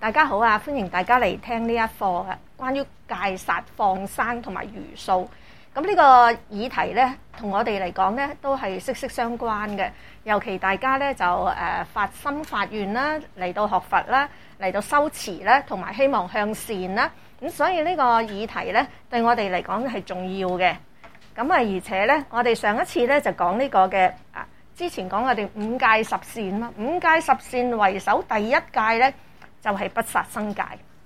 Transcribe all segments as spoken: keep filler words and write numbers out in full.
大家好啊！歡迎大家嚟聽呢一課嘅關於戒殺放生同埋餘數。咁呢個議題呢，同我哋嚟講呢，都係息息相關嘅。尤其大家呢，就誒發心發願啦，嚟到學佛啦，嚟到修持啦，同埋希望向善啦。咁所以呢個議題呢，對我哋嚟講係重要嘅。咁啊，而且呢，我哋上一次呢，就講呢個嘅啊，之前講我哋五戒十善啦，五戒十善為首第一戒呢，就係不殺生戒。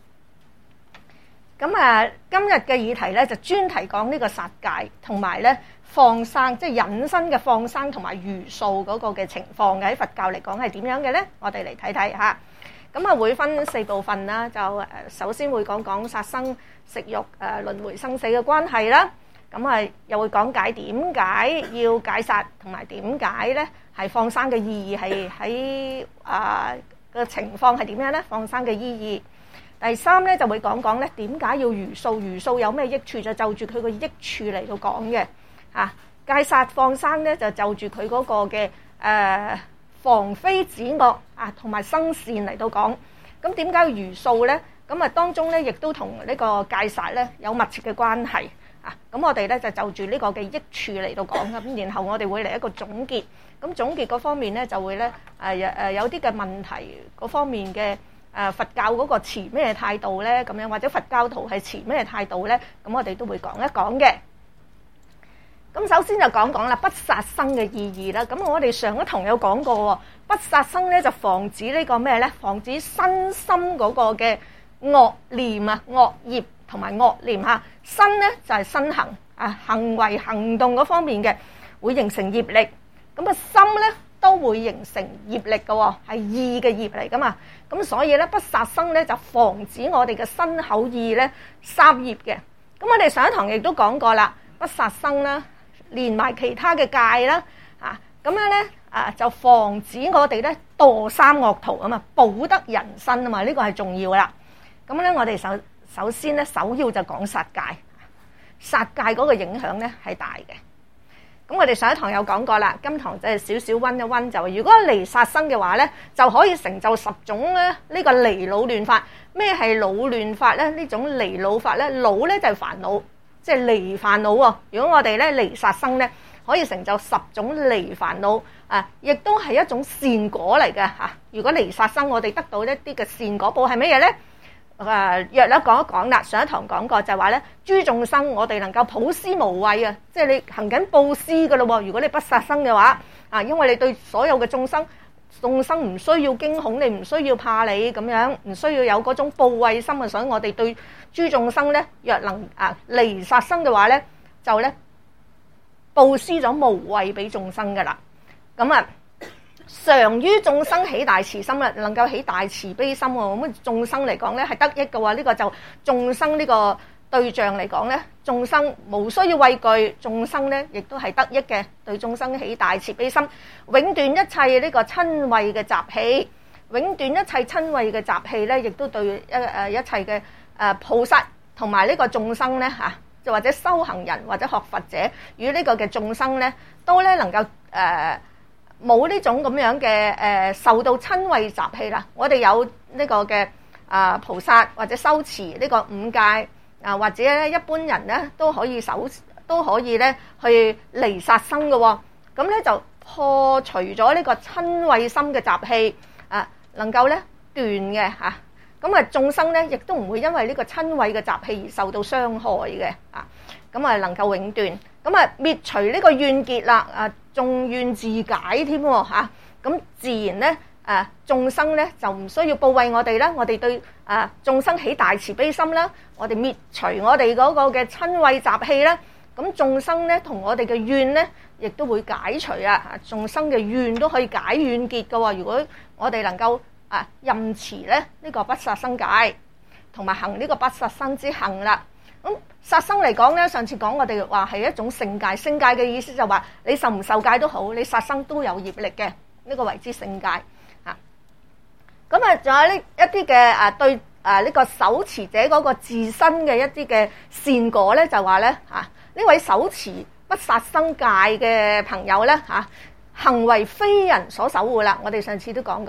咁啊，今日嘅議題咧就專題講呢個殺戒，同埋咧放生，即係引申嘅放生同埋餘數嗰個嘅情況嘅。喺佛教嚟講係點樣嘅咧？我哋嚟睇睇嚇。咁啊，會分四部分啦。就誒，首先會講講殺生、食肉、誒輪迴生死嘅關係啦。咁啊，又會講解點解要戒殺，同埋點解咧係放生嘅意義係喺啊個情況係點樣咧？放生嘅意義。第三咧就會講講咧點解要餘數，餘數有咩益處，就就住佢個益處嚟到講嘅。啊，戒殺放生咧就就住佢嗰個嘅誒、呃、防非止惡啊，同埋生善嚟到講。咁點解要餘數咧？咁啊當中咧亦都同呢個戒殺咧有密切嘅關係啊。咁我哋咧就就住呢個嘅益處嚟到講咁，然後我哋會嚟一個總結。咁總結嗰方面咧就會咧誒誒有啲嘅問題嗰方面嘅。誒佛教嗰個持咩態度咧？咁樣或者佛教徒係持咩態度咧？咁我哋都會講一講嘅。咁首先就講講啦，不殺生嘅意義啦。咁我哋上一堂有講過喎，不殺生咧就防止呢個咩咧？防止身心嗰個嘅惡念啊、惡業同埋惡念嚇。身咧就係身行啊，行為行動嗰方面嘅會形成業力。咁啊心咧都會形成業力嘅喎，係意嘅業嚟噶嘛。咁所以咧，不殺生咧就防止我哋嘅身口意咧三業嘅。咁我哋上一堂亦都講過啦，不殺生啦，連埋其他嘅戒啦，啊咁樣咧啊就防止我哋咧墮三惡途啊嘛，保得人身啊嘛，呢個係重要啦。咁咧我哋首首先咧首要就講殺戒，殺戒嗰個影響咧係大嘅。咁我哋上一堂有講過啦，今堂就係少少溫一溫，就如果離殺生嘅話咧，就可以成就十種咧呢個離惱亂法。咩係惱亂法咧？呢種離惱法咧，惱咧就係煩惱，即係離煩惱喎。如果我哋咧離殺生咧，可以成就十種離煩惱啊，亦都係一種善果嚟嘅嚇。如果離殺生，我哋得到一啲嘅善果報係乜嘢咧？誒、呃，約略講一講啦。上一堂講過就係話咧，諸眾生我哋能夠普施無畏啊，即係你行緊布施㗎咯喎。如果你不殺生嘅話，啊，因為你對所有嘅眾生，眾生唔需要驚恐，你唔需要怕你咁樣，唔需要有嗰種怖畏心啊。所以我哋對諸眾生咧，若能啊離殺生嘅話咧，就咧布施咗無畏俾眾生㗎啦。咁啊〜常於眾生起大慈心啦，能夠起大慈悲心喎。咁眾生嚟講咧係得益嘅喎。呢個就眾生呢個對象嚟講咧，眾生無需要畏懼，眾生咧亦都係得益嘅。對眾生起大慈悲心，永斷一切呢個瞋恚嘅習氣，永斷一切瞋恚嘅習氣咧，亦都對一誒一切嘅誒菩薩同埋呢個眾生咧嚇，就或者修行人或者學佛者與呢個嘅眾生咧，都咧能夠誒。呃冇呢種咁樣嘅誒、呃、受到瞋恚習氣啦，我哋有呢個嘅啊、呃、菩薩或者修持呢個五戒啊、呃，或者咧一般人咧都可以守都可以咧去離殺生嘅喎、哦，咁咧就破除咗呢個瞋恚心嘅習氣啊，能夠咧斷嘅嚇，咁啊眾生咧亦都唔會因為呢個瞋恚嘅習氣而受到傷害嘅啊，咁啊能夠永斷。咁啊滅除呢個怨結啦，啊眾怨自解添喎嚇，咁自然咧誒眾生咧就唔需要怖畏我哋啦，我哋對啊眾生起大慈悲心啦，我哋滅除我哋嗰個嘅瞋恚習氣啦，咁眾生咧同我哋嘅怨咧亦都會解除啊，眾生嘅怨都可以解怨結㗎喎。如果我哋能夠啊任持咧呢個不殺生戒，同埋行呢個不殺生之行啦。咁殺生嚟講咧，上次講我哋話係一種聖戒，聖戒嘅意思就話你受唔受戒都好，你殺生都有業力嘅，呢、這個為之聖戒嚇。咁啊，仲有呢一啲嘅啊對啊呢、這個守持者嗰個自身嘅一啲嘅善果咧，就話咧嚇呢位守持不殺生戒嘅朋友咧嚇、啊，行為非人所守護啦。我哋上次都講過啦，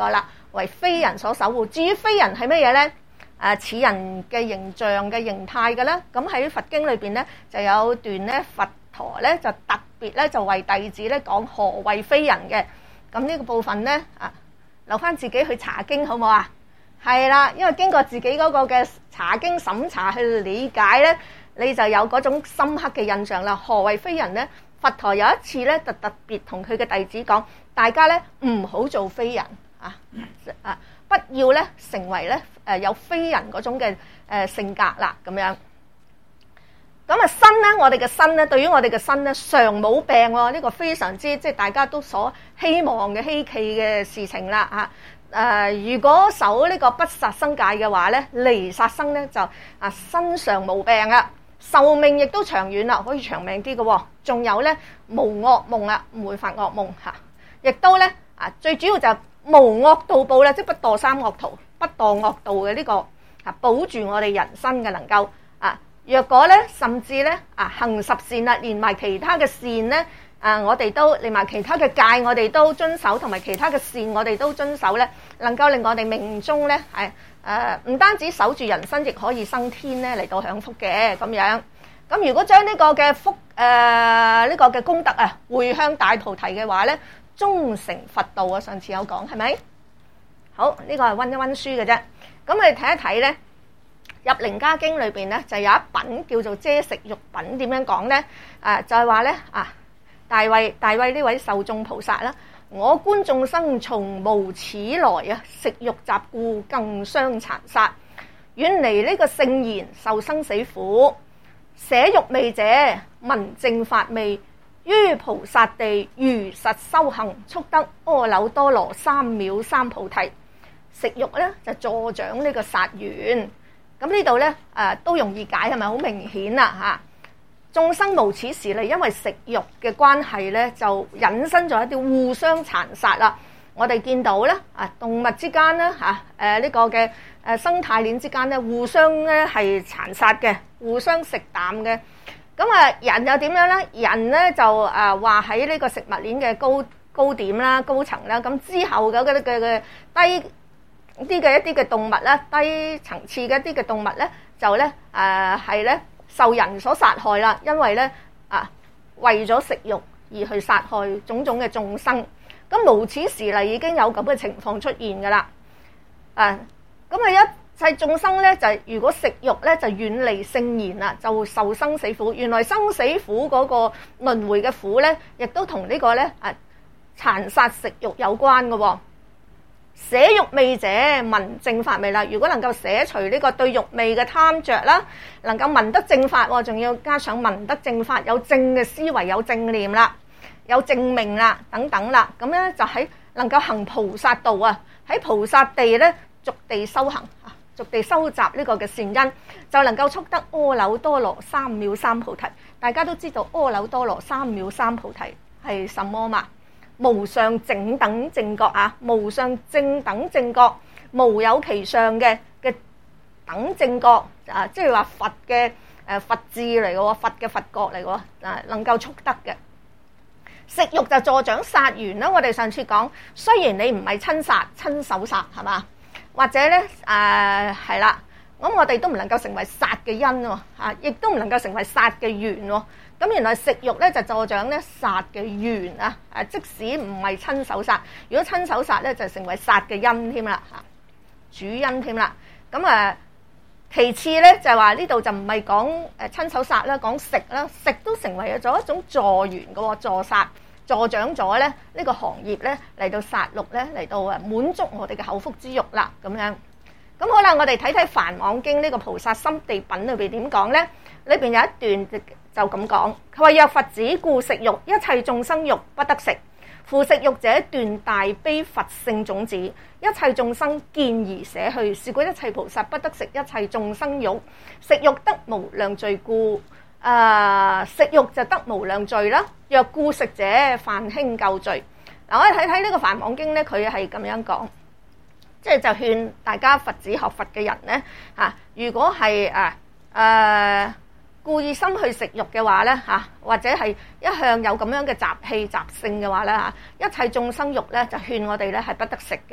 為非人所守護。至於非人係乜嘢呢？誒似人嘅形象嘅形態嘅咧，咁喺佛經裏邊咧就有段咧佛陀咧就特別咧就為弟子咧講何謂非人嘅。咁呢個部分咧啊，留翻自己去查經好唔好啊？係啦，因為經過自己嗰個嘅查經審查去理解咧，你就有嗰種深刻嘅印象啦。何謂非人咧？佛陀有一次咧就特別同佢嘅弟子講，大家咧唔好做非人啊啊！不要咧成為咧誒有非人嗰種嘅誒性格啦，咁樣。咁啊身咧，我哋嘅身咧，對於我哋嘅身咧，常冇病喎，呢個非常之即係大家都所希望嘅稀奇嘅事情啦嚇。誒，如果守呢個不殺生戒嘅話咧，離殺生咧就啊身上冇病啊，壽命亦都長遠啦，可以長命啲嘅喎。仲有咧無惡夢啊，唔會發惡夢嚇，亦都咧啊最主要就係無惡道報咧，即係不墮三惡道、不墮惡道嘅呢個啊，保住我哋人生嘅能夠啊。若果咧，甚至咧啊行十善啦，連埋其他嘅善咧啊，我哋都連埋其他嘅戒，我哋都遵守，同埋其他嘅善，我哋都遵守咧，能夠令我哋命中咧係誒唔單止守住人生，亦可以升天咧嚟到享福嘅咁樣。咁如果將呢個嘅福誒呢個嘅功德啊，回向大菩提嘅話咧，終成佛道啊！上次有講係咪？好，呢個係溫一溫書嘅啫。咁我哋睇一睇咧，入楞伽經裏邊咧就有一品叫做遮食肉品，點樣講咧？啊，就係話咧啊，大慧大慧呢位受眾菩薩啦，我觀眾生從無始來啊，食肉習故更相殘殺，遠離呢個聖賢受生死苦，捨肉味者聞正法味。於菩薩地如實修行，速得阿耨多羅三藐三菩提。食肉咧就助長呢個殺緣。咁呢度咧誒都容易解，係咪好明顯啦嚇？眾生無始時嚟，因為食肉嘅關係咧，就引申咗一啲互相殘殺啦。我哋見到咧啊，動物之間咧嚇誒呢個嘅誒生態鏈之間咧，互相咧係殘殺嘅，互相食啖嘅。咁啊，人又點樣咧？人咧就誒話喺呢個食物鏈嘅高高點啦、高層啦。咁之後嘅嗰啲嘅嘅低啲嘅一啲嘅動物咧，低層次嘅一啲嘅動物咧，就咧誒係咧受人所殺害啦。因為咧啊，為咗食肉而去殺害種種嘅眾生。咁無始時嚟已經有咁嘅情況出現噶啦。啊，咁啊一。世眾生咧就如果食肉咧就遠離聖賢啦，就受生死苦。原來生死苦嗰個輪迴嘅苦咧，亦都同呢個咧啊殘殺食肉有關嘅喎。捨肉味者聞正法味啦。如果能夠捨除呢個對肉味嘅貪着啦，能夠聞得正法，仲要加上聞得正法，有正嘅思維，有正念啦，有正命啦，等等啦，咁咧就喺能夠行菩薩道啊，喺菩薩地咧逐地修行啊。逐地收集呢個嘅善因，就能夠速得阿耨多羅三藐三菩提。大家都知道阿耨多羅三藐三菩提係什麼嘛？無上正等正覺啊，無上正等正覺，無有其上嘅嘅等正覺啊，即係話佛嘅誒佛智嚟嘅喎，佛嘅佛覺嚟嘅喎，啊能夠速得嘅。食肉就助長殺緣啦。我哋上次講，雖然你唔係親殺親手殺係嘛？或者咧誒係啦，咁我哋都唔能夠成為殺嘅因喎，嚇，亦都唔能夠成為殺嘅緣喎。咁原來食肉咧就助長咧殺嘅緣啊！誒，即使唔係親手殺，如果親手殺咧就成為殺嘅因添啦，嚇，主因添啦。咁啊，其次咧就係話呢度就唔係講誒親手殺啦，講食啦，食都成為咗一種助緣嘅喎，助殺。助長咗咧呢個行業咧嚟到殺戮咧嚟到啊滿足我哋嘅口腹之欲啦咁樣。咁好啦，我哋睇睇《梵網經》呢個菩薩心地品裏邊點講咧？裏邊有一段就咁講，佢話若佛子故食肉，一切眾生肉不得食。夫食肉者斷大悲佛性種子，一切眾生見而捨去。是故一切菩薩不得食一切眾生肉，食肉得無量罪故。啊！食肉就得無量罪啦。若故食者，犯輕救罪。嗱，我哋睇睇呢個《梵網經》咧，佢係咁樣講，即係就勸大家佛子學佛嘅人咧，嚇，如果係誒誒故意心去食肉嘅話咧，嚇，或者係一向有咁樣嘅習氣習性嘅話咧，嚇，一切眾生肉咧就勸我哋咧係不得食嘅。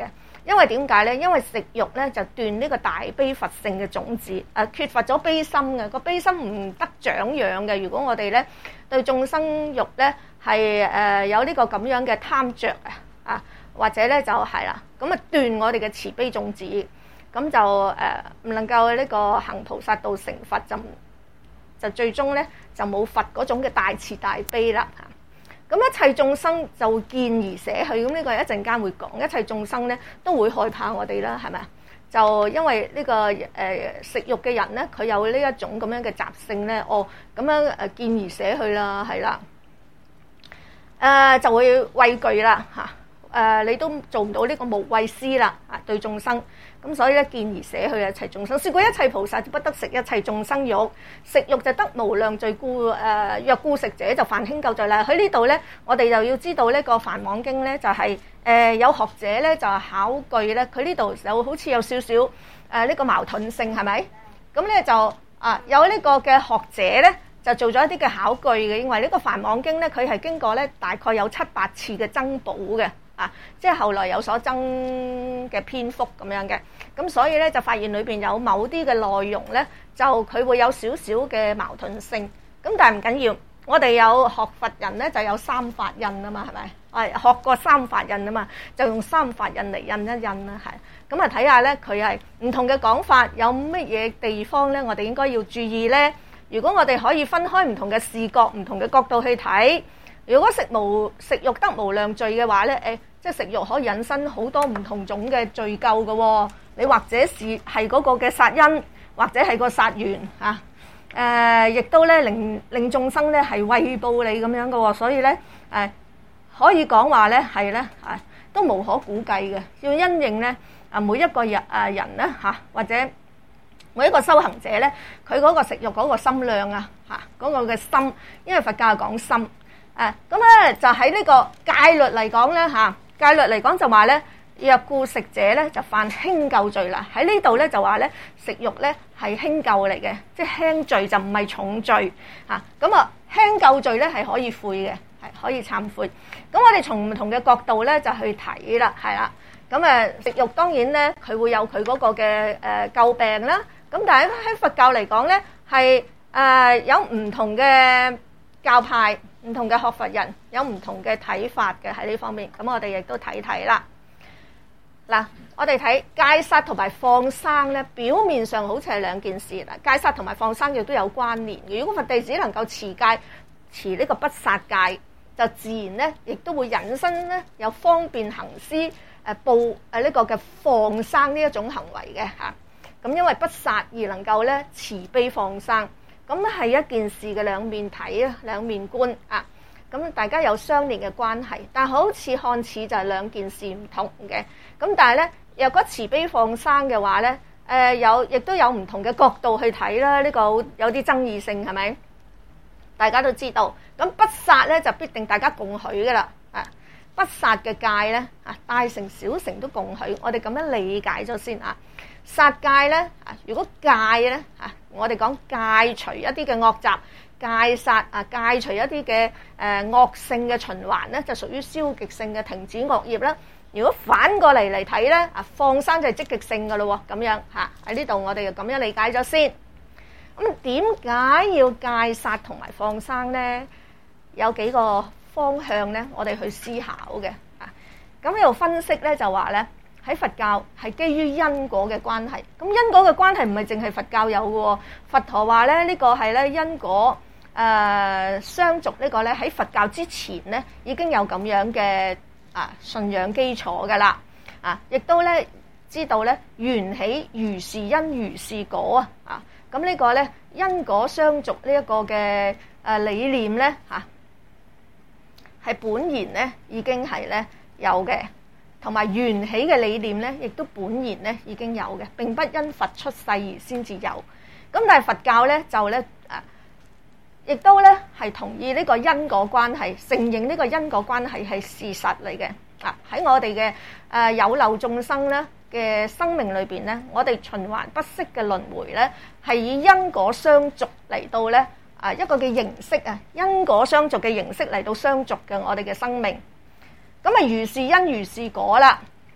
因為點解咧？因為食慾咧就斷呢個大悲佛性嘅種子，誒缺乏咗悲心嘅，個悲心唔得長養嘅。如果我哋咧對眾生欲咧係誒有呢個咁樣嘅貪著啊啊，或者咧就係啦，咁啊斷我哋嘅慈悲種子，咁就誒唔能夠呢個行菩薩道成佛，就就最終咧就冇佛嗰種嘅大慈大悲啦嚇。咁一切眾生就見而捨去，咁呢個一陣間會講。一切眾生咧都會害怕我哋啦，係咪啊？就因為呢、這個誒、呃、食慾嘅人咧，佢有呢一種咁樣嘅習性咧，哦咁樣誒見而捨去啦，係啦，誒、呃、就會畏懼啦嚇，誒、呃、你都做唔到呢個無畏施啦啊對眾生。咁所以咧見而捨去一切眾生，是故一切菩薩不得食一切眾生肉，食肉就得無量罪故。誒、呃、若故食者就犯輕垢罪啦。喺呢度咧，我哋就要知道呢個梵網經咧就係、是、誒、呃、有學者咧就考據咧，佢呢度有好似有少少誒呢個矛盾性係咪？咁咧就啊有呢個嘅學者咧就做咗一啲嘅考據嘅，因為呢個梵網經咧佢係經過咧大概有七八次嘅增補嘅。啊，即係後來有所增嘅篇幅咁樣嘅，咁所以咧就發現裏邊有某啲嘅內容咧，就佢會有少少嘅矛盾性。咁但係唔緊要，我哋有學佛人咧就有三法印啊嘛，係咪？係學過三法印啊嘛，就用三法印嚟印一印啦，係。咁啊睇下咧，佢係唔同嘅講法，有乜嘢地方咧，我哋應該要注意咧？如果我哋可以分開唔同嘅視角、唔同嘅角度去睇。如果食無食慾得無量罪嘅話咧，誒，即係食慾可以引申好多唔同種嘅罪咎嘅喎。你或者是係嗰個嘅殺因，或者係個殺緣嚇，誒，亦都咧令令眾生咧係為報你咁樣嘅喎。所以咧誒，可以講話咧係咧啊，都無可估計嘅。要因應咧啊，每一個人啊人咧嚇，或者每一個修行者咧，佢嗰個食慾嗰個心量啊嚇，嗰個嘅心，因為佛教係講心。誒咁咧就喺呢個戒律嚟講咧嚇，戒律嚟講就話咧，若故食者咧就犯輕垢罪啦。喺呢度咧就話咧食慾咧係輕垢嚟嘅，即係輕罪就唔係重罪嚇。咁啊輕垢罪咧係可以悔嘅，係可以懺悔。咁我哋從唔同嘅角度咧就去睇啦，係啦。咁誒食慾當然咧佢會有佢嗰個嘅誒詬病啦。咁但係喺佛教嚟講咧係誒有唔同嘅教派。唔同嘅學佛人有唔同嘅睇法嘅喺呢方面，咁我哋亦都睇睇啦。嗱，我哋睇戒殺同埋放生咧，表面上好似係兩件事啦。戒殺同埋放生亦都有關聯嘅。如果佛弟子能夠持戒，持呢個不殺戒，就自然咧，亦都會引申咧有方便行施誒報誒呢個嘅放生呢一種行為嘅嚇。咁因為不殺而能夠咧慈悲放生。咁係一件事嘅兩面睇啊，兩面觀啊。咁大家有相連嘅關係，但好似看似就係兩件事唔同嘅。咁但係咧，若果慈悲放生嘅話咧，誒、呃、有亦都有唔同嘅角度去睇啦。呢、這個有啲爭議性係咪？大家都知道。咁不殺咧就必定大家共許㗎啦。啊，不殺嘅戒咧啊，大乘小乘都共許。我哋咁樣理解咗先啊。殺戒咧啊，如果戒咧啊，我哋講戒除一啲嘅惡習，戒殺啊，戒除一啲嘅誒惡性嘅循環咧，就屬於消極性嘅停止惡業啦。如果反過嚟嚟睇咧啊，放生就係積極性㗎咯喎，咁樣嚇喺呢度我哋就咁樣理解咗先。咁點解要戒殺同埋放生咧？有幾個方向咧，我哋去思考嘅啊。咁呢度分析咧就話咧。喺佛教係基於因果嘅關係，咁因果嘅關係唔係淨係佛教有嘅喎。佛陀話咧呢個係咧因果誒相續呢個咧喺佛教之前咧已經有咁樣嘅啊信仰基礎㗎啦，啊亦都咧知道咧緣起如是因如是果啊，啊咁呢個咧因果相續呢一個嘅誒理念咧嚇係本然咧已經係咧有嘅。同埋緣起嘅理念咧，亦都本然咧已經有嘅，並不因佛出世而先至有。咁但係佛教咧就咧啊，亦都咧係同意呢個因果關係，承認呢個因果關係係事實嚟嘅。啊喺我哋嘅誒有漏眾生咧嘅生命裏邊咧，我哋循環不息嘅輪迴咧，係以因果相續嚟到咧啊一個嘅形式啊，因果相續嘅形式嚟到相續嘅我哋嘅生命。咁啊，如是因如是果啦，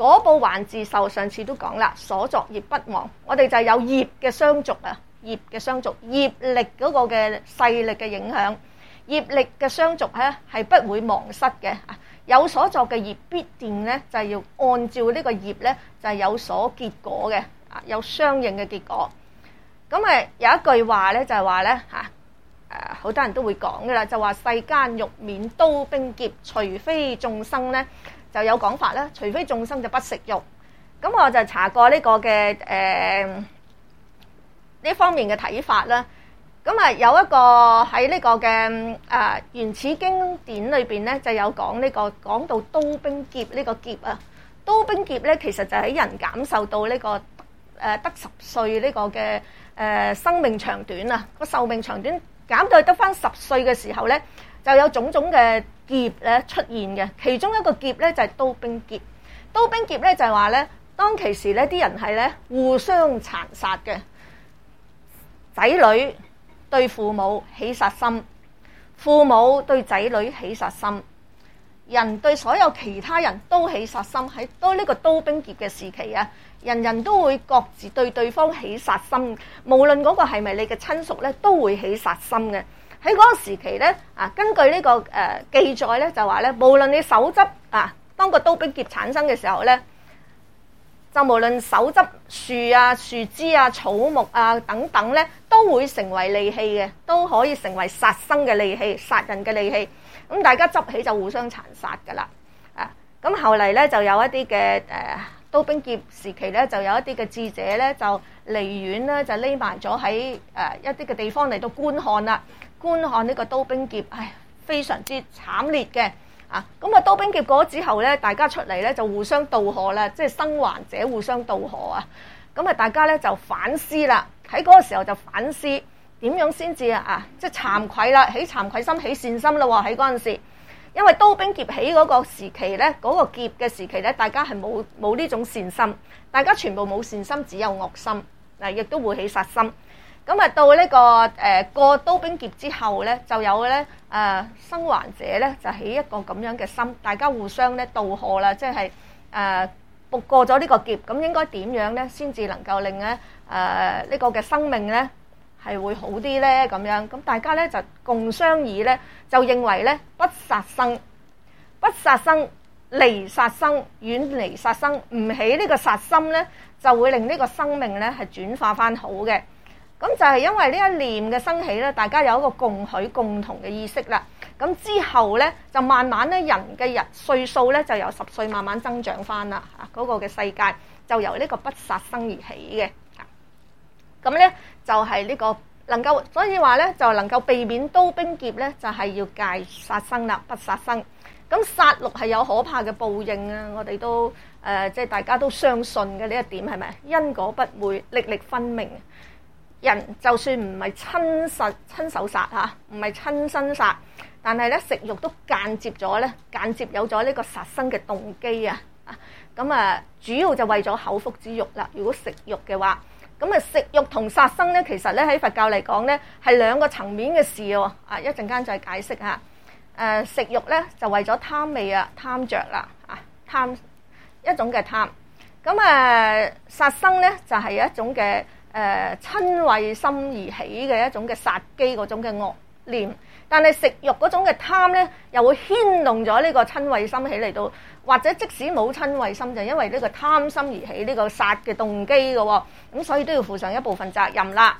果報還自受，上次都講啦，所作業不忘。我哋就有業嘅相續啊，業嘅相續，業力嗰個嘅勢力嘅影響，業力嘅相續咧係不會忘失嘅。有所作嘅業必定咧就係要按照呢個業咧就係有所結果嘅，啊有相應嘅結果。咁誒有一句話咧就係話咧嚇誒好多人都會講噶啦，就話世間欲免刀兵劫，除非眾生咧就有講法啦，除非眾生就不食肉。咁我就查過呢個嘅誒呢方面嘅睇法啦。咁啊有一個喺呢個嘅誒原始經典裏邊咧就有講呢個講到刀兵劫呢個劫啊，刀兵劫咧其實就喺人減壽到呢個誒得十歲呢個嘅誒生命長短啊，個壽命長短減到得翻十歲嘅時候咧，就有種種嘅劫咧出現嘅，其中一個劫咧就係刀兵劫。刀兵劫咧就係話咧，當其時咧啲人係咧互相殘殺嘅，仔女對父母起殺心，父母對仔女起殺心，人對所有其他人都起殺心。喺當呢個刀兵劫嘅時期啊，人人都會各自對對方起殺心，無論嗰個係咪你嘅親屬咧，都會起殺心嘅。喺嗰個時期咧，啊，根據呢、這個誒、呃、記載咧，就話咧，無論你手執啊，當個刀兵劫產生嘅時候咧，就無論手執樹啊、樹枝啊、草木啊等等咧，都會成為利器嘅，都可以成為殺生嘅利器、殺人嘅利器。咁大家執起就互相殘殺噶啦。啊，咁後嚟咧就有一啲嘅誒刀兵劫時期咧，就有一啲嘅智者咧就離遠咧就匿埋咗喺誒一啲嘅地方嚟到觀看啦，觀看呢個刀兵劫，唉，非常之慘烈嘅。啊，咁啊刀兵劫過咗之後咧，大家出嚟咧就互相渡河啦，即係生還者互相渡河啊。咁啊，大家咧就反思啦，喺嗰個時候就反思點樣先至啊啊，即係慚愧啦，起慚愧心，起善心啦喎。喺嗰陣時，因為刀兵劫起嗰個時期咧，嗰個劫嘅時期咧，大家係冇冇呢種善心，大家全部冇善心，只有惡心，嗱，亦都會起殺心。咁啊，到呢個誒過刀兵劫之後咧，就有咧誒生還者咧，就起一個咁樣嘅心，大家互相咧渡河啦，即係誒渡過咗呢個劫，咁應該點樣咧，先至能夠令咧誒呢個嘅生命咧係會好啲咧？咁樣咁大家咧就共商議咧，就認為咧不殺生，不殺生，離殺生，遠離殺生，唔起呢個殺心咧，就會令呢個生命咧係轉化翻好嘅。咁就係因為呢一念嘅生起咧，大家有一個共許共同嘅意識啦。咁之後咧，就慢慢咧人嘅日歲數咧就由十歲慢慢增長翻啦。啊，嗰個嘅世界就由呢個不殺生而起嘅。咁咧就係呢個能夠，所以話咧就能夠避免刀兵劫咧，就係要戒殺生啦，不殺生。咁殺戮係有可怕嘅報應啊！我哋都誒即係大家都相信嘅呢一點係咪？因果不會，歷歷分明。人就算唔係親實親手殺嚇，唔係親身殺，但係咧食肉都間接咗咧，間接有咗呢個殺生嘅動機啊！啊，咁啊，主要就為咗口腹之欲啦。如果食肉嘅話，咁啊食肉同殺生咧，其實咧喺佛教嚟講咧係兩個層面嘅事喎。啊，一陣間再解釋下。誒食肉咧就為咗貪味啊，貪著啦啊，貪一種嘅貪。咁啊殺生咧就係一種嘅。誒親為心而起嘅一種嘅殺機嗰種嘅惡念，但係食肉嗰種嘅貪咧，又會牽動咗呢個親為心起嚟到，或者即使冇親為心，就因為呢個貪心而起呢個殺嘅動機嘅喎，咁所以都要負上一部分責任啦。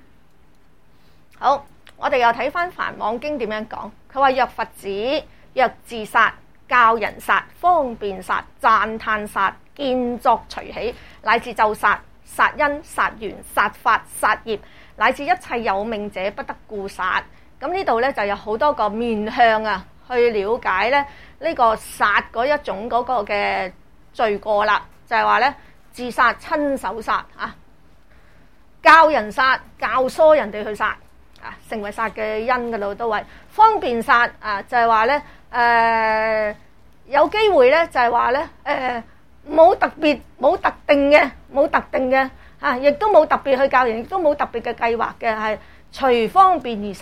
好，我哋又睇翻《梵網經》點樣講，佢話若佛子，若自殺，教人殺，方便殺，讚歎殺，見作隨喜，乃至咒殺。殺因、殺緣、殺法、殺業，乃至一切有命者不得故殺。咁呢度咧就有好多個面向啊，去了解咧呢個殺嗰一種嗰個嘅罪過啦。就係話咧自殺、親手殺啊，教人殺、教唆人哋去殺啊，成為殺嘅因噶啦都係方便殺啊，就係話咧誒有機會咧就係話咧誒。呃冇特別冇特定嘅冇特定嘅嚇，亦都冇特別去教人，亦都冇特別嘅計劃嘅，係隨方便而殺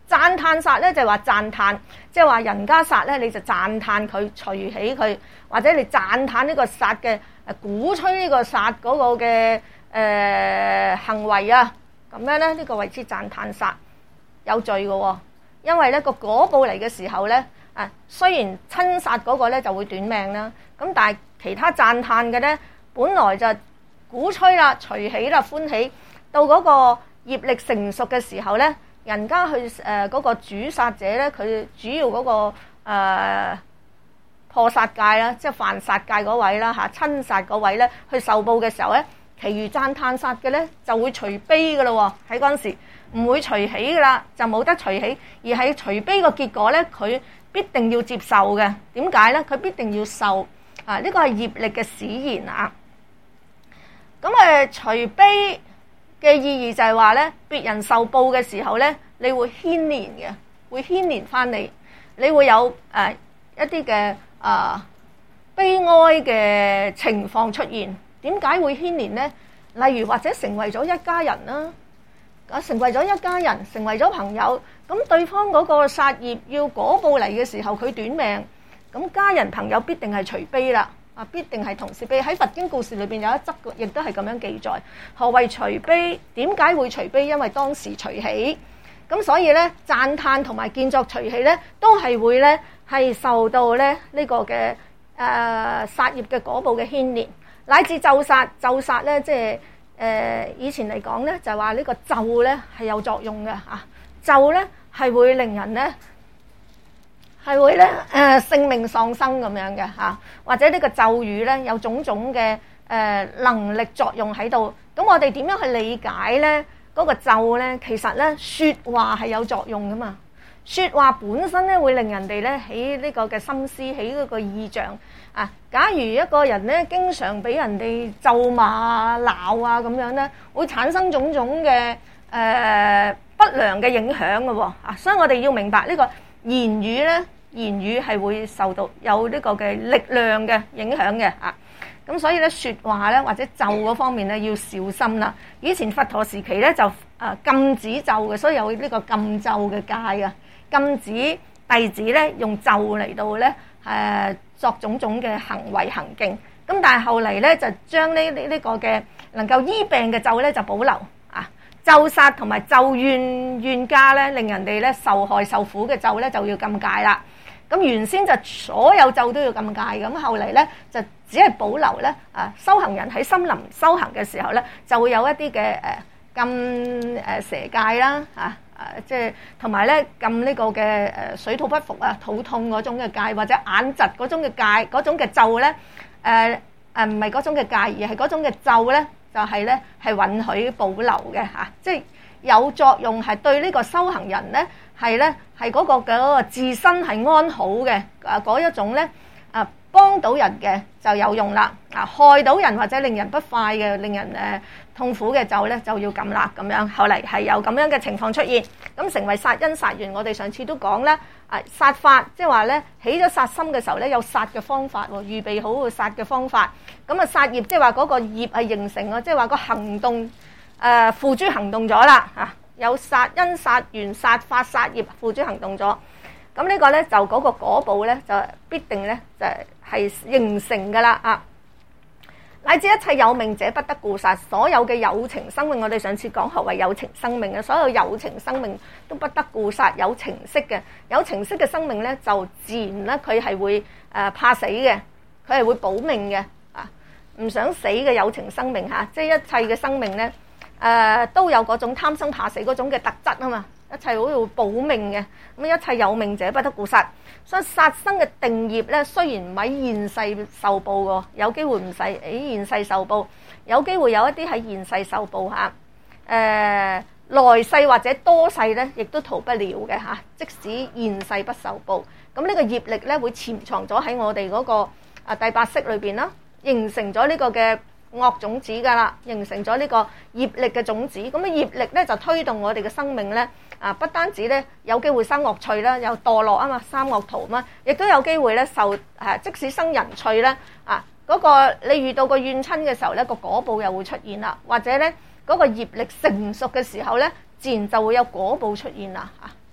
讚歎殺咧就係話讚歎，即係話人家殺咧你就讚歎佢，隨喜佢，或者你讚歎呢個殺嘅誒鼓吹呢個殺嗰個嘅誒、呃、行為啊，咁樣咧呢、這個為之讚歎殺有罪嘅喎、哦，因為咧個果報嚟嘅時候咧啊，雖然親殺嗰個咧就會短命啦，咁但係其他讚歎嘅咧，本來就鼓吹啦、隨喜啦、歡喜，到嗰個業力成熟嘅時候咧，人家去誒嗰、呃那個主殺者咧，佢主要嗰、那個、呃、破殺戒啦，即係犯殺戒嗰位啦嚇，親殺嗰位咧去受報嘅時候咧，其餘讚歎殺嘅咧就會隨悲嘅咯喎，喺嗰陣時唔會隨喜嘅啦，就冇得隨喜，而係隨悲個結果咧，佢必定要接受嘅。點解咧？佢必定要受啊！呢、這個係業力嘅使然啊！咁誒，隨悲嘅意義就係話咧，別人受報嘅時候咧，你會牽連嘅，會牽連翻你，你會有誒、呃、一啲嘅啊悲哀嘅情況出現。點解會牽連呢？例如或者成為咗一家人啦，啊成為咗一家人，成為咗朋友，咁對方嗰個殺業要果報嚟嘅時候，佢短命，咁家人朋友必定係隨悲啦。啊，必定係同時悲。喺佛經故事裏邊有一則，亦都係咁樣記載。何謂隨悲？點解會隨悲？因為當時隨喜。咁所以咧，讚歎同埋見作隨喜咧，都係會咧係受到咧呢個嘅誒殺業嘅果報嘅牽連，乃至咒殺。咒殺咧，即係誒以前嚟講咧，就係話呢個咒咧係有作用嘅嚇。咒咧係會令人咧。係會咧，誒、呃、性命喪生咁樣嘅嚇，或者呢個咒語咧有種種嘅誒、呃、能力作用喺度。咁我哋點樣去理解咧？嗰、那個咒咧，其實咧説話係有作用噶嘛。説話本身咧會令人哋咧起呢個嘅心思，起嗰個意象啊。假如一個人咧經常俾人哋咒罵鬧啊咁樣咧，會產生種種嘅誒、呃、不良嘅影響嘅喎啊。所以我哋要明白呢、這個。言語咧，言語係會受到有呢個嘅力量嘅影響嘅啊，咁所以咧説話咧或者咒嗰方面咧要小心啦。以前佛陀時期咧就啊禁止咒嘅，所以有呢個禁咒嘅戒啊，禁止弟子咧用咒嚟到咧誒作種種嘅行為行徑。咁但係後嚟咧就將呢呢呢個嘅能夠醫病嘅咒咧就保留。咒殺同埋咒怨怨家咧，令人哋咧受害受苦嘅咒咧就要禁戒啦。咁原先就所有咒都要禁戒，咁後嚟咧就只係保留咧啊修行人喺森林修行嘅時候咧，就會有一啲嘅誒禁誒蛇戒啦啊啊，即係同埋咧禁呢個嘅誒水土不服啊、肚痛嗰種嘅戒，或者眼疾嗰種嘅戒嗰種嘅咒咧誒誒唔係嗰種嘅戒，而係嗰種嘅咒咧。就係咧，係允許保留嘅嚇，即係有作用，係對呢個修行人咧，係咧係嗰個嘅嗰個自身係安好嘅啊嗰一種咧啊，幫到人嘅就有用啦啊，害到人或者令人不快嘅、令人誒痛苦嘅咒咧就要禁啦咁樣。後嚟係有咁樣嘅情況出現，咁成為殺因殺緣。我哋上次都講啦，啊殺法即係話咧起咗殺心嘅時候咧，有殺嘅方法喎，預備好個殺嘅方法。咁啊殺業即係話嗰個業係形成啊，即係話個行動誒付諸行動咗啦嚇，有殺因殺緣殺法殺業付諸行動咗。咁呢個咧就嗰個果報咧就必定咧就係形成噶啦啊！乃至一切有命者不得故殺，所有嘅有情生命，我哋上次講何為有情生命嘅，所有有情生命都不得故殺。有情識嘅有情識嘅生命咧，就自然咧佢係會誒怕死嘅，佢係會保命嘅啊！唔想死嘅有情生命嚇，即係一切嘅生命咧誒都有嗰種貪生怕死嗰種嘅特質啊嘛。一切好要保命嘅，咁一切有命者不得故殺。所以殺生嘅定業咧，雖然唔喺現世受報喎，有機會唔使喺現世受報，有機會有一啲喺現世受報嚇。誒、呃，來世或者多世咧，亦都逃不了嘅嚇。即使現世不受報，咁呢個業力咧會潛藏咗喺我哋嗰個啊第八識裏邊啦，形成咗呢個嘅惡種子噶啦，形成咗呢個業力嘅種子。咁啊業力咧就推動我哋嘅生命咧。啊，不單止咧有機會生惡趣啦，有墮落啊嘛，三惡道嘛，亦都有機會咧受誒，即使生人趣咧，啊嗰個你遇到個怨親嘅時候咧，個果報又會出現啦，或者咧嗰個業力成熟嘅時候咧，自然就會有果報出現啦。啊，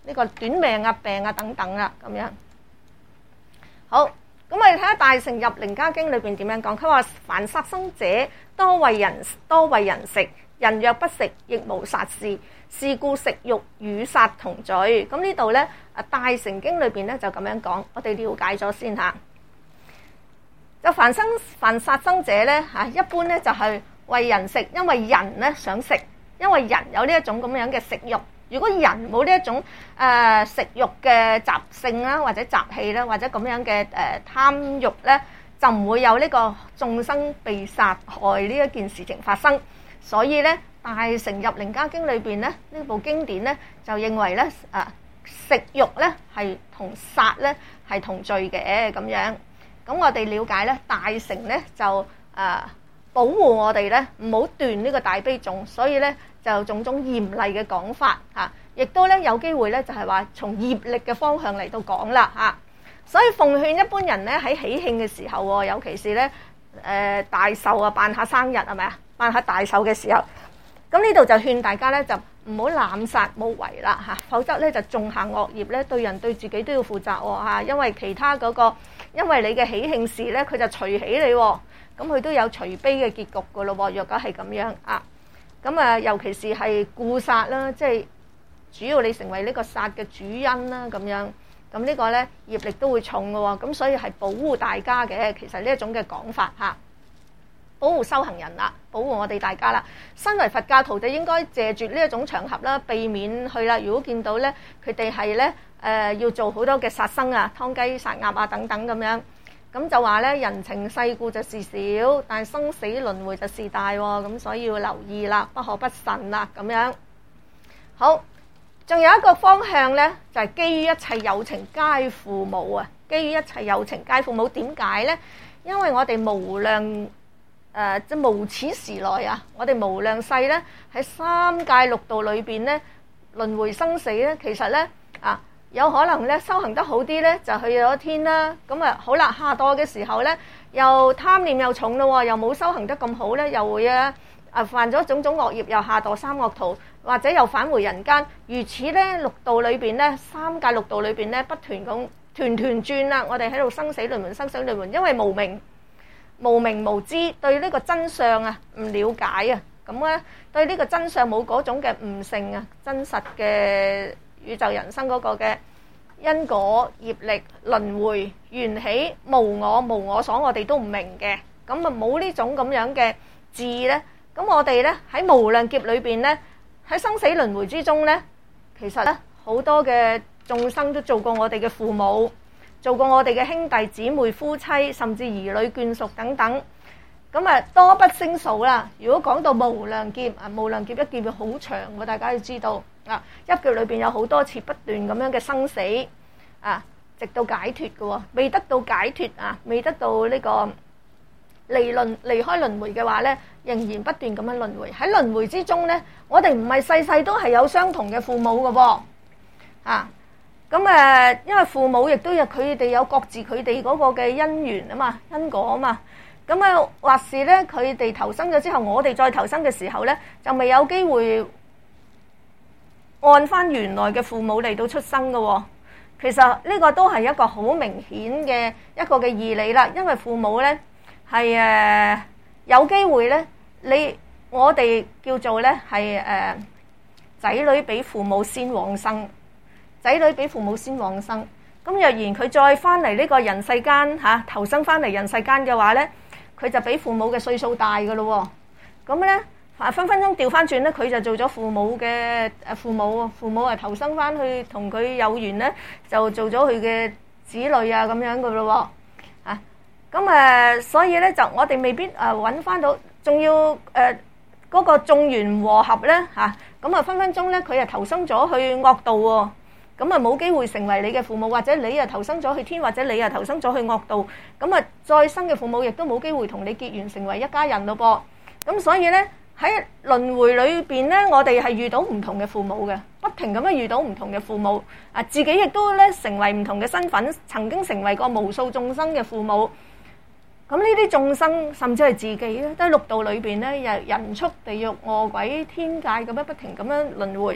呢個短命啊、病啊等等啦咁樣。好，咁我哋睇下《大乘入楞伽經》裏邊點樣講。佢話凡殺生者，多為人多為人食，人若不食，亦無殺事。是故食肉與殺同罪。咁呢度咧，啊《大乘經》裏邊咧就咁樣講，我哋了解咗先嚇。就凡生凡殺生者咧嚇，一般咧就係為人食，因為人咧想食，因為人有呢一種咁樣嘅食慾。如果人冇呢一種誒、呃、食慾嘅習性啦，或者習氣啦，或者咁樣嘅誒、呃、貪慾咧，就唔會有呢個眾生被殺害呢一件事情發生。所以咧，《大乘入楞伽經》裏邊咧，呢部經典咧就認為咧，啊食慾咧係同殺咧係同罪嘅咁樣。咁我哋了解咧，大乘咧就誒、啊、保護我哋咧，唔好斷呢個大悲種，所以咧就種種嚴厲嘅講法嚇，亦都咧有機會咧就係話從業力嘅方向嚟到講啦嚇。所以奉勸一般人咧喺喜慶嘅時候喎，尤其是咧誒大壽啊，辦下生日係咪啊？辦下大壽嘅時候，咁呢度就勸大家咧就唔好濫殺無為啦嚇，否則咧就種下惡業咧，對人對自己都要負責喎嚇。因為其他嗰個，因為你嘅喜慶事咧，佢就隨喜你喎，咁佢都有隨悲嘅結局噶咯喎。若果係咁樣啊，咁啊尤其是係故殺啦，即係主要你成為呢個殺嘅主因啦咁樣，咁呢個咧業力都會重嘅喎，咁所以係保護大家嘅。其實呢一種嘅講法嚇。保護修行人啦，保護我哋大家啦。身為佛教徒就應該借住呢一種場合啦，避免去啦。如果見到咧，佢哋係咧誒要做好多嘅殺生啊、劏雞殺鴨啊等等咁樣，咁就話咧人情世故就事小，但生死輪迴就事大喎。咁所以要留意啦，不可不慎啦咁樣。好，仲有一個方向咧，就係基於一切有情皆父母啊。基於一切有情皆父母，點解咧？因為我哋無量誒即係無始時來啊！我哋無量世咧喺三界六道裏邊咧輪迴生死咧，其實咧啊有可能咧修行得好啲咧就去咗天啦。咁啊好啦，下墮嘅時候咧又貪念又重咯，又冇修行得咁好咧，又會啊啊犯咗種種惡業，又下墮三惡道，或者又返回人間。如此咧六道裏邊咧，三界六道裏邊咧不斷咁團團轉啦。我哋喺度生死輪迴，生死輪迴，因為無明。無明無知，對呢個真相啊唔了解啊，咁咧對呢個真相冇嗰種嘅悟性啊，真實嘅宇宙人生嗰個嘅因果業力輪迴緣起無我無我所，我哋都唔明嘅。咁啊冇呢種咁樣嘅智咧，咁我哋咧喺無量劫裏邊咧，喺生死輪迴之中咧，其實咧好多嘅眾生都做過我哋嘅父母，做過我哋嘅兄弟姊妹、夫妻，甚至兒女眷屬等等，咁啊多不勝數啦。如果講到無量劫啊，無量劫一劫好長嘅，大家要知道啊，一劫裏邊有好多次不斷咁樣嘅生死啊，直到解脫嘅，未得到解脫啊，未得到呢個離輪離開輪迴嘅話咧，仍然不斷咁樣輪迴。喺輪迴之中咧，我哋唔係世世都係有相同嘅父母嘅噃啊。咁誒，因為父母亦都有佢哋有各自佢哋嗰個嘅因緣啊嘛，因果啊嘛。咁啊，或是咧佢哋投生咗之後，我哋再投生嘅時候咧，就未有機會按翻原來嘅父母嚟到出生嘅。其實呢個都係一個好明顯嘅一個嘅義理啦。因為父母咧係誒有機會咧，你我哋叫做咧係誒仔女比父母先往生。仔女比父母先往生，咁若然佢再翻嚟呢個人世間嚇投生翻嚟人世間嘅話咧，佢就比父母嘅歲數大噶咯喎，咁咧分分鐘調翻轉咧，佢就做咗父母嘅誒父母，父母啊投生翻去同佢有緣咧，就做咗佢嘅子女啊咁樣噶咯喎，啊咁誒，所以咧就我哋未必誒揾翻到，仲要誒嗰個眾緣和合咧嚇，咁啊分分鐘咧佢啊投生咗去惡道喎。咁啊冇機會成為你嘅父母，或者你啊投生咗去天，或者你啊投生咗去惡道，咁啊再生嘅父母亦都冇機會同你結緣成為一家人咯噃。咁所以咧喺輪迴裏邊咧，我哋係遇到唔同嘅父母嘅，不停咁樣遇到唔同嘅父母啊，自己亦都咧成為唔同嘅身份，曾經成為過無數眾生嘅父母。咁呢啲眾生甚至係自己咧，都喺六道裏邊咧，又人畜地獄餓鬼天界咁樣不停咁樣輪迴。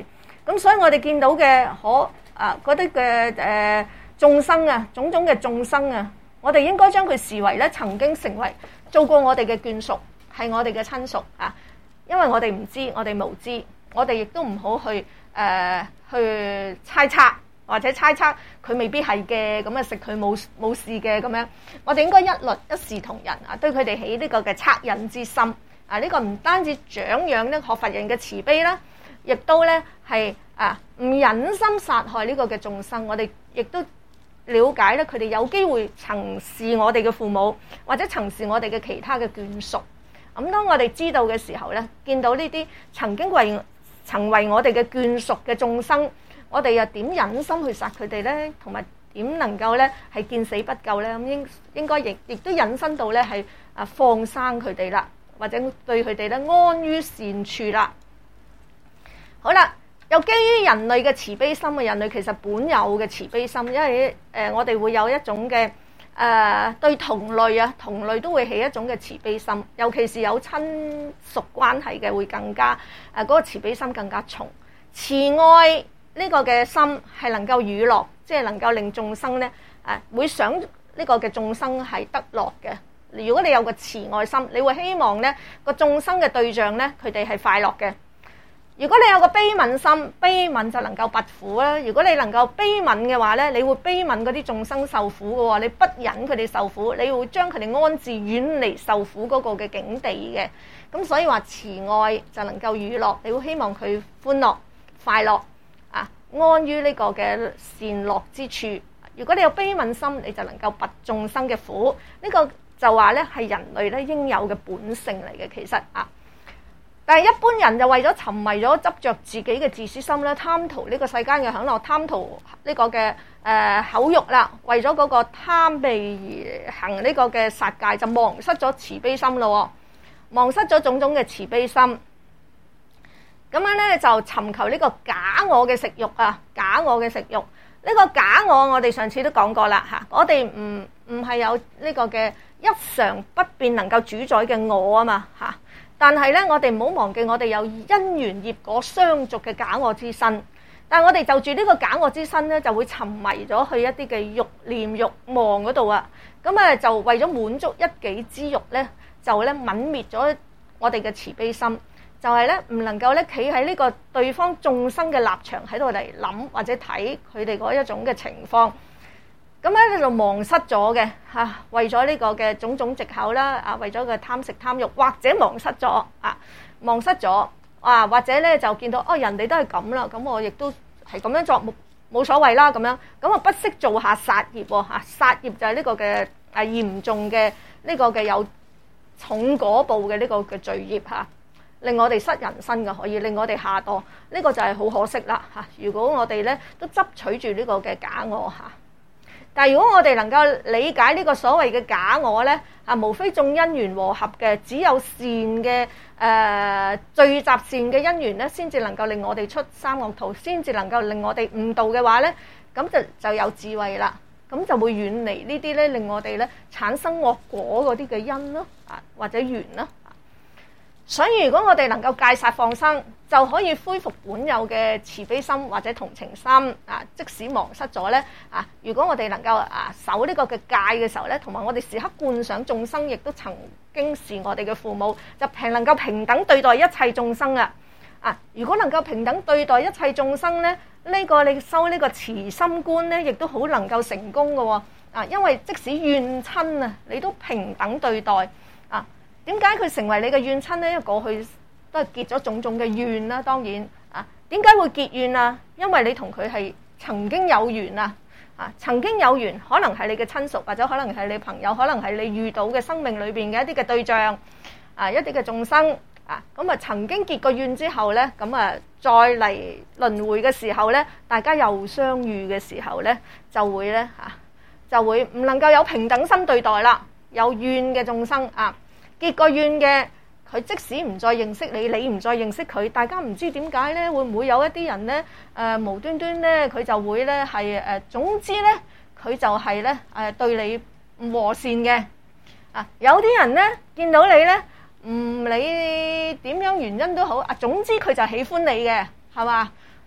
咁所以我哋見到嘅可啊嗰啲嘅誒眾生啊，種種嘅眾生啊，我哋應該將佢視為咧曾經成為做過我哋嘅眷屬，係我哋嘅親屬啊。因為我哋唔知，我哋無知，我哋亦都唔好去誒、呃、去猜測，或者猜測佢未必係嘅，咁啊食佢冇冇事嘅咁樣。我哋應該一律一視同仁啊，對佢哋起呢個嘅惻隱之心啊。呢、這個唔單止長養咧學佛人嘅慈悲啦，亦都咧係啊唔忍心殺害呢個嘅眾生。我哋亦都了解咧，佢哋有機會曾是我哋嘅父母，或者曾是我哋嘅其他嘅眷屬。咁當我哋知道嘅時候咧，見到呢啲曾經為曾為我哋嘅眷屬嘅眾生，我哋又點忍心去殺佢哋咧？同埋點能夠咧係見死不救咧？咁應應該亦亦都引申到咧係啊放生佢哋啦，或者對佢哋咧安於善處啦。好啦，又基於人類嘅慈悲心啊，人類其實本有嘅慈悲心，因為誒我哋會有一種嘅。誒、呃、對同類啊，同類都會起一種嘅慈悲心，尤其是有親屬關係嘅，會更加誒嗰、呃那個慈悲心更加重。慈愛呢個嘅心係能夠娛樂，即係能夠令眾生咧誒、呃、會想呢個嘅眾生係得樂嘅。如果你有個慈愛心，你會希望咧個眾生嘅對象咧佢哋係快樂嘅。如果你有個悲憫心，悲憫就能夠拔苦啦。如果你能夠悲憫嘅話咧，你會悲憫嗰啲眾生受苦嘅喎，你不忍佢哋受苦，你會將佢哋安置遠離受苦嗰個嘅境地嘅。咁所以話慈愛就能夠娛樂，你會希望佢歡樂快樂啊，安於呢個嘅善樂之處。如果你有悲憫心，你就能夠拔眾生嘅苦。呢、這個就話咧係人類咧應有嘅本性嚟嘅，其實啊。但係一般人就為咗沉迷咗執着自己嘅自私心咧，貪圖呢個世間嘅享樂，貪圖呢個嘅誒、呃、口欲啦，為咗嗰個貪味而行呢個嘅殺戒，就忘失咗慈悲心咯，忘失咗種種嘅慈悲心。咁樣咧就尋求呢個假我嘅食欲啊，假我嘅食欲。呢、這個假我我哋上次都講過啦嚇，我哋唔唔係有呢個嘅一常不變能夠主宰嘅我啊嘛嚇。但係咧，我哋唔好忘記，我哋有因緣業果相續嘅假我之身。但係我哋就住呢個假我之身咧，就會沉迷咗去一啲嘅慾念慾望嗰度啊。咁啊，就為咗滿足一己之慾咧，就咧泯滅咗我哋嘅慈悲心，就係咧唔能夠咧企喺呢個對方眾生嘅立場喺度嚟諗或者睇佢哋嗰一種嘅情況。咁咧就忘失咗嘅嚇，為咗呢個嘅種種藉口啦，啊，為咗個貪食貪慾，或者忘失咗啊，忘失咗啊，或者咧就見到哦，人哋都係咁啦，咁我亦都係咁樣作冇冇所謂啦，咁樣咁啊，不惜做下殺業喎嚇，殺業就係呢個嘅啊嚴重嘅呢個嘅有重果報嘅呢個嘅罪業嚇，令我哋失人身嘅，可以令我哋下墮，呢個就係好可惜啦嚇。如果我哋咧都執取住呢個嘅假我嚇。但係如果我哋能夠理解呢個所謂嘅假我咧，啊，無非眾因緣和合嘅，只有善嘅誒聚集善嘅因緣咧，先至能夠令我哋出三惡道，先至能夠令我哋悟道嘅話咧，咁就就有智慧啦，咁就會遠離呢啲咧令我哋咧產生惡果嗰啲嘅因咯，啊或者緣咯。所以如果我哋能夠戒殺放生，就可以恢復本有嘅慈悲心或者同情心啊！即使忘失咗咧啊，如果我哋能夠啊守呢個嘅戒嘅時候咧，同埋我哋時刻觀想眾生亦都曾經是我哋嘅父母，就平能夠平等對待一切眾生啊！啊，如果能夠平等對待一切眾生咧，呢、這個你修呢個慈心觀咧，亦都好能夠成功嘅喎啊！因為即使怨親啊，你都平等對待啊。點解佢成為你嘅怨親呢？因為過去都係結咗種種嘅怨啦，當然啊，點解會結怨啊？因為你同佢係曾經有緣啊，啊，曾經有緣，可能係你嘅親屬，或者可能係你朋友，可能係你遇到嘅生命裏邊嘅一啲嘅對象，啊，一啲嘅眾生，啊，咁啊曾經結過怨之後呢，咁啊再嚟輪迴嘅時候呢，大家又相遇嘅時候呢，就會呢，啊，就會唔能夠有平等心對待啦，有怨嘅眾生啊。結個怨嘅，佢即使唔再認識你，你唔再認識佢，大家唔知點解咧，會唔會有一啲人咧，誒、呃、無端端咧，佢就會咧係誒，總之咧，佢就係咧誒對你唔和善嘅啊！有啲人咧見到你咧，唔理點樣原因都好啊，總之佢就喜歡你嘅，係嘛？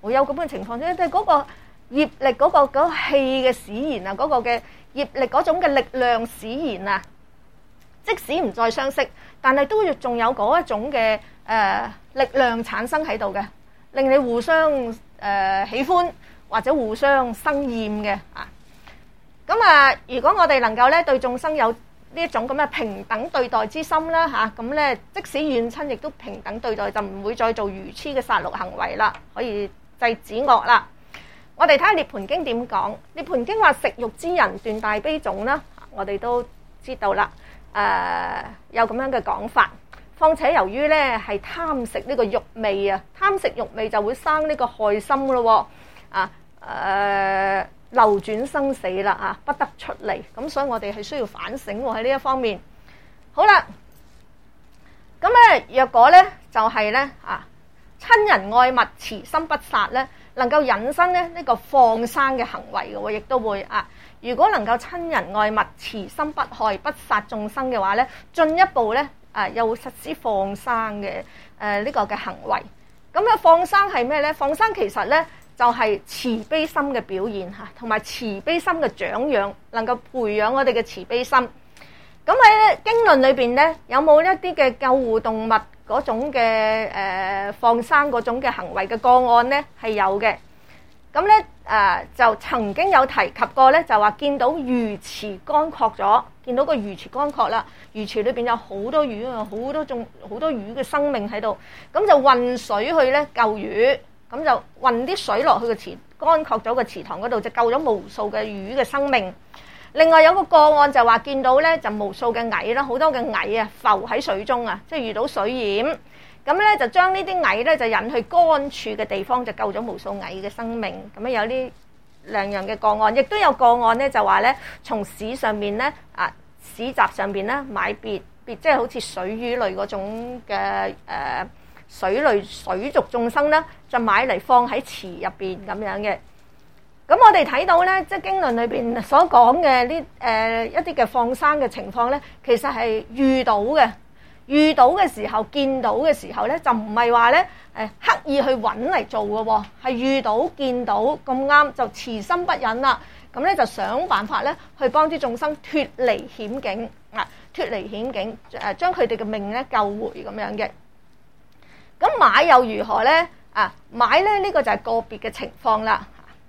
會有咁嘅情況啫。即係嗰個業力嗰個嗰個氣嘅使然啊，嗰個嘅業力嗰種嘅力量使然啊，即使唔再相識，但係都要仲有嗰一種嘅誒力量產生喺度嘅，令你互相誒喜歡或者互相生厭嘅啊。咁啊，如果我哋能夠咧對眾生有呢一種咁嘅平等對待之心啦嚇，咁咧即使怨親亦都平等對待，就唔會再做愚痴嘅殺戮行為啦，可以制止惡啦。我哋睇下《涅槃經》點講，《涅槃經》話食肉之人斷大悲種啦，我哋都知道啦。誒、呃、有咁樣嘅講法，況且由於咧係貪食呢個肉味啊，貪食肉味就會生呢個害心咯喎，啊誒。呃流轉生死啦啊，不得出嚟，咁所以我哋係需要反省喎喺呢一方面。好啦，咁咧若果咧就係咧啊，親人愛物慈心不殺咧，能夠引申咧呢個放生嘅行為嘅喎，亦都會啊。如果能夠親人愛物慈心不害不殺眾生嘅話咧，進一步咧啊又會實施放生嘅誒呢個嘅行為。咁咧放生係咩咧？放生其實咧。就係慈悲心嘅表現嚇，同埋慈悲心嘅長養，能夠培養我哋嘅慈悲心。咁喺經論裏邊咧，有冇一啲嘅救護動物嗰種嘅誒放生嗰種嘅行為嘅個案咧？係有嘅。咁咧誒就曾經有提及過咧，就話見到魚池乾涸咗，見到個魚池乾涸啦，魚池裏邊有好多魚啊，好多種好多魚嘅生命喺度，咁就運水去咧救魚。咁就運啲水落去個池，乾涸咗個池塘嗰度，就救咗無數嘅魚嘅生命。另外有個個案就話見到咧，就無數嘅蟻啦，好多嘅蟻啊浮喺水中啊，即係遇到水淹，咁咧就將呢啲蟻咧就引去乾處嘅地方，就救咗無數蟻嘅生命。咁樣有呢兩樣嘅個案，亦都有個案咧就話咧，從市上面咧啊市集上邊咧買別別，即係好似水魚類嗰種嘅誒。呃水類水族眾生咧，就買嚟放喺池入邊咁樣嘅。咁我哋睇到咧，即係經論裏邊所講嘅呢誒一啲嘅放生嘅情況咧，其實係遇到嘅，遇到嘅時候見到嘅時候咧，就唔係話咧誒刻意去揾嚟做嘅喎，係遇到見到咁啱就慈心不忍啦，咁咧就想辦法咧去幫啲眾生脫離險境啊，脫離險境誒，將佢哋嘅命咧救回咁樣嘅。咁買又如何呢？啊，買咧呢、呢個就係個別嘅情況啦。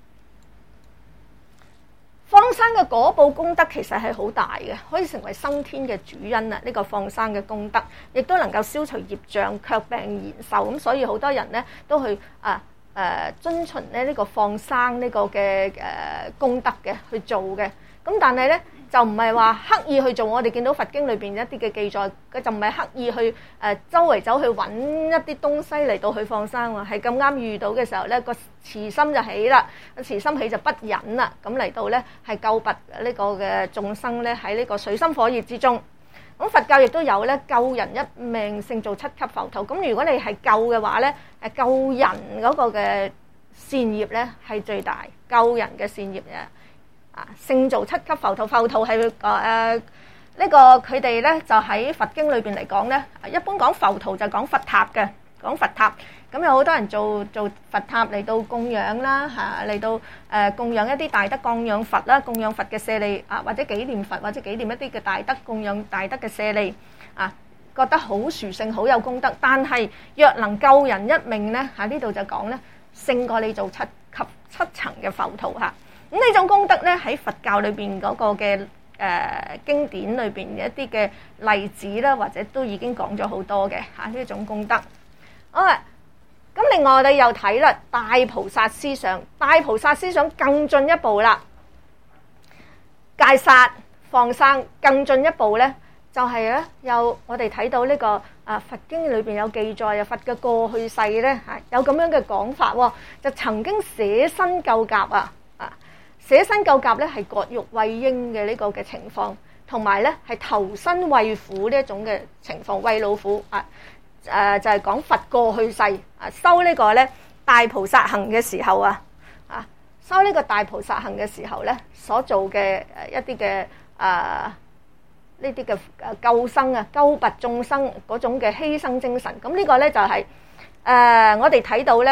放生嘅果報功德其實係好大嘅，可以成為生天嘅主因啊！呢、呢個放生嘅功德，亦都能夠消除業障、卻病延壽。咁所以好多人呢都去啊誒、啊、遵循咧呢個放生呢個嘅誒功德嘅去做嘅。咁但係呢。就唔係話刻意去做，我哋見到佛經裏邊一啲嘅記載，佢就唔係刻意去誒周圍走去揾一啲東西嚟到去放生喎，係咁啱遇到嘅時候咧，個慈心就起啦，慈心起就不忍啦，咁嚟到咧係救拔呢個嘅眾生咧喺呢個水深火熱之中。咁佛教亦都有咧救人一命勝造七級浮屠，咁如果你係救嘅話咧，誒救人嗰個嘅善業咧係最大，救人嘅善業嘅。啊，勝造七級浮屠，浮屠係誒呢個佢哋咧就喺佛經裏邊嚟講咧，一般講浮屠就講佛塔嘅，講佛塔。咁有好多人做做佛塔嚟到供養啦，嚇嚟到誒供養一啲大德供養佛啦，供養佛嘅舍利啊，或者紀念佛或者紀念一啲嘅大德供養大德嘅舍利啊，覺得好殊勝，好有功德。但係若能救人一命咧，喺呢度就講咧，勝過你做七級七層嘅浮屠嚇。咁呢種功德咧喺佛教裏邊嗰個嘅誒、呃、經典裏邊嘅一啲嘅例子啦，或者都已經講咗好多嘅嚇呢種功德。好啊，咁另外我哋又睇啦，大菩薩思想，大菩薩思想更進一步啦，戒殺放生更進一步咧，就係咧有我哋睇到呢、這個啊佛經裏邊有記載啊，佛嘅過去世咧嚇有咁樣嘅講法喎，就曾經捨身救甲啊。捨身救甲咧係割肉餵鷹嘅呢個嘅情況，同埋咧係投身餵虎呢一種嘅情況，餵老虎啊誒、呃、就係、是、講佛過去世啊修呢個咧大菩薩行嘅時候啊啊修呢個大菩薩行嘅時候咧所做嘅誒一啲嘅誒呢啲嘅誒救生啊救拔眾生嗰種嘅犧牲精神，咁呢個咧就係、是、誒、呃、我哋睇到咧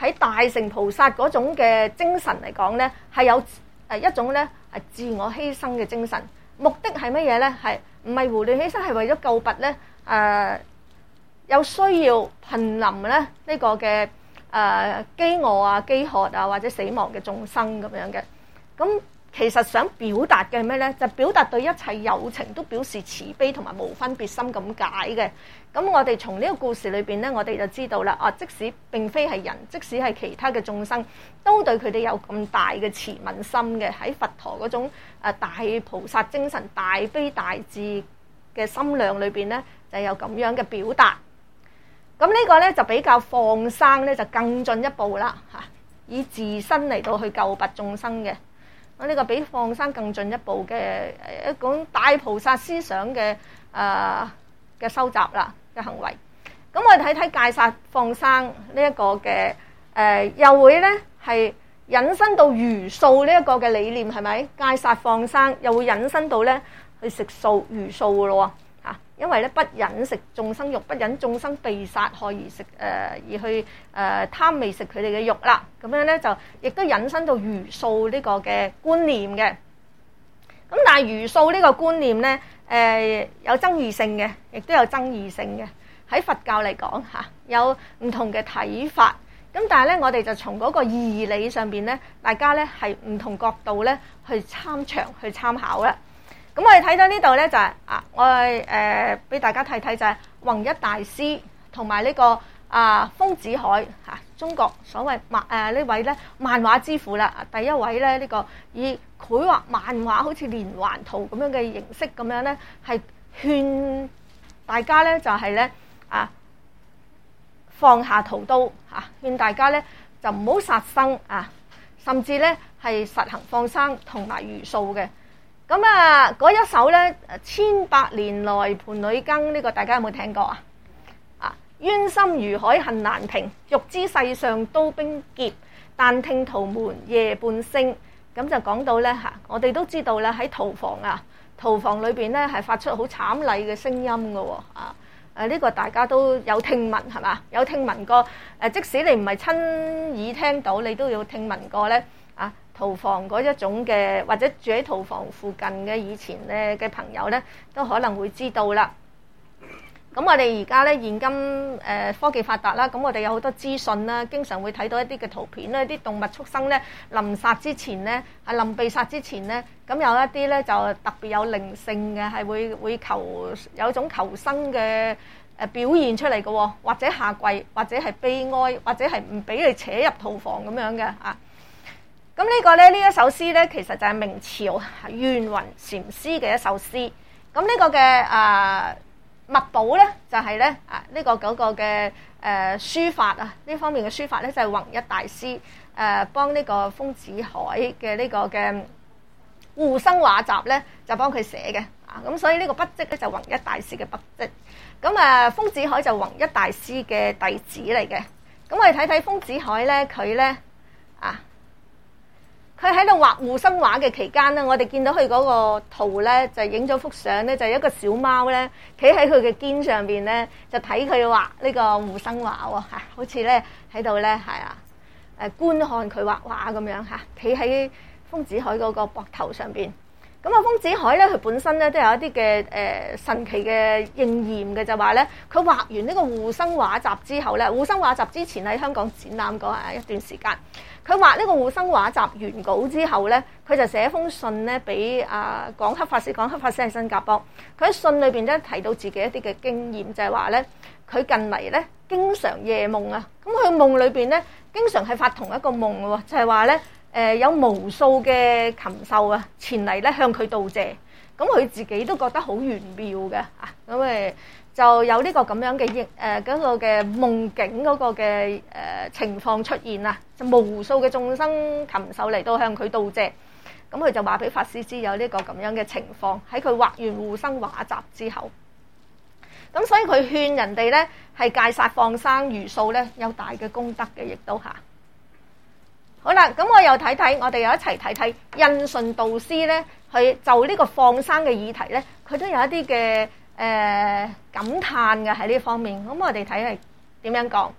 喺大乘菩薩嗰種嘅精神嚟講咧，係有誒一種咧係自我犧牲嘅精神。目的係乜嘢咧？係唔係胡亂犧牲？係為咗救拔咧誒有需要瀕臨咧呢個嘅誒飢餓啊、飢渴啊或者死亡嘅眾生咁樣嘅。咁其實想表達嘅係咩咧？就表達對一切有情都表示慈悲同埋無分別心咁解嘅。咁我哋從呢個故事裏邊咧，我哋就知道啦。啊，即使並非係人，即使係其他嘅眾生，都對佢哋有咁大嘅慈憫心嘅。喺佛陀嗰種誒大菩薩精神、大悲大智嘅心量裏邊咧，就有咁樣嘅表達。咁呢個咧就比較放生咧，就更進一步啦嚇，以自身嚟到去救拔眾生嘅。咁呢個比放生更進一步嘅一種大菩薩思想嘅誒嘅收集啦嘅行為。咁我哋睇睇戒殺放生呢一個嘅誒、呃，又會咧係引申到茹素呢一個嘅理念，係咪？戒殺放生又會引申到咧去食素茹素嘅咯喎嚇，因為咧不忍食眾生肉，不忍眾生被殺害而食誒、呃、而去誒、呃、貪味食佢哋嘅肉啦。咁樣咧就亦都引申到茹素呢個嘅觀念嘅。咁但係茹素呢個觀念咧誒、呃、有爭議性嘅，亦都有爭議性嘅。喺佛教嚟講嚇，有唔同嘅睇法。咁但係咧，我哋就從嗰個義理上邊咧，大家咧係唔同角度咧去參詳去參考啦。咁我哋睇到呢度咧就係、是、啊，我哋誒俾大家睇睇就係弘一大師同埋呢個啊豐子愷嚇，中國所謂漫誒呢位咧漫畫之父啦，第一位咧呢、這個以繪畫漫畫好似連環圖咁樣嘅形式咁樣咧，係勸大家咧就係、是、咧。啊！放下屠刀嚇，勸大家咧就唔好殺生啊，甚至咧係實行放生同埋茹素嘅。咁啊，嗰一首咧千百年來盤裡耕呢個大家有冇聽過啊？啊，冤心如海恨難平，欲知世上刀兵劫，但聽屠門夜半聲。咁就講到咧嚇，我哋都知道咧喺屠房啊，屠房裏邊咧係發出好慘厲嘅聲音嘅喎啊！誒呢個大家都有聽聞係嘛？有聽聞過誒，即使你唔係親耳聽到，你都要聽聞過咧啊！屠房嗰一種嘅，或者住喺屠房附近嘅以前咧嘅朋友咧，都可能會知道啦。咁我哋而家咧現今誒科技發達啦，咁我哋有好多資訊啦，經常會睇到一啲嘅圖片咧，啲動物畜生咧臨殺之前咧，係臨被殺之前咧，咁有一啲咧就特別有靈性嘅，係會會求有一種求生嘅誒表現出嚟嘅，或者下跪，或者係悲哀，或者係唔俾你扯入屠房咁樣嘅啊。咁呢個咧呢一首詩咧，其實就係明朝元雲禪師嘅一首詩。咁呢個嘅啊。墨寶咧就係咧啊呢個嗰個嘅誒書法啊呢方面嘅書法咧就係弘一大師誒幫呢個豐子愷嘅呢個嘅護生畫集咧就幫佢寫嘅啊，咁所以呢個筆跡咧就弘一大師嘅筆跡。咁啊豐子愷就弘一大師嘅弟子嚟嘅。咁我哋睇睇豐子愷咧佢咧啊。佢喺度畫護生畫嘅期間咧，我哋見到佢嗰個圖咧，就影咗幅相咧，就係一個小貓咧，企喺佢嘅肩上邊咧，就睇佢畫呢個護生畫喎嚇，好似咧喺度咧係啊誒觀看佢畫畫咁樣嚇，企喺豐子愷嗰個膊頭上邊。咁啊，豐子愷咧，佢本身咧都有一啲嘅誒神奇嘅應驗嘅，就話咧，佢畫完呢個護生畫集之後咧，護生畫集之前喺香港展覽過啊一段時間。佢畫呢個護生畫集完稿之後咧，佢就寫封信咧俾啊廣克法師，廣克法師喺新加坡。佢喺信裏邊咧提到自己一啲嘅經驗，就係話咧，佢近嚟咧經常夜夢啊，咁佢夢裏邊咧經常係發同一個夢喎，就係話咧。誒、呃、有無數嘅禽獸啊，前嚟咧向佢道謝，咁佢自己都覺得好玄妙嘅啊，咁誒就有呢個咁樣嘅應誒嗰個嘅夢境嗰個嘅誒、呃、情況出現啊，就無數嘅眾生禽獸嚟到向佢道謝，咁佢就話俾法師知有呢個咁樣嘅情況，喺佢畫完護生畫集之後，咁所以佢勸人哋咧係戒殺放生茹素咧有大嘅功德嘅，亦都嚇。好啦，咁我又睇睇，我哋又一齊睇睇印順導師咧，佢就呢個放生嘅議題咧，佢都有一啲嘅誒感嘆嘅喺呢方面。咁我哋睇係點樣講？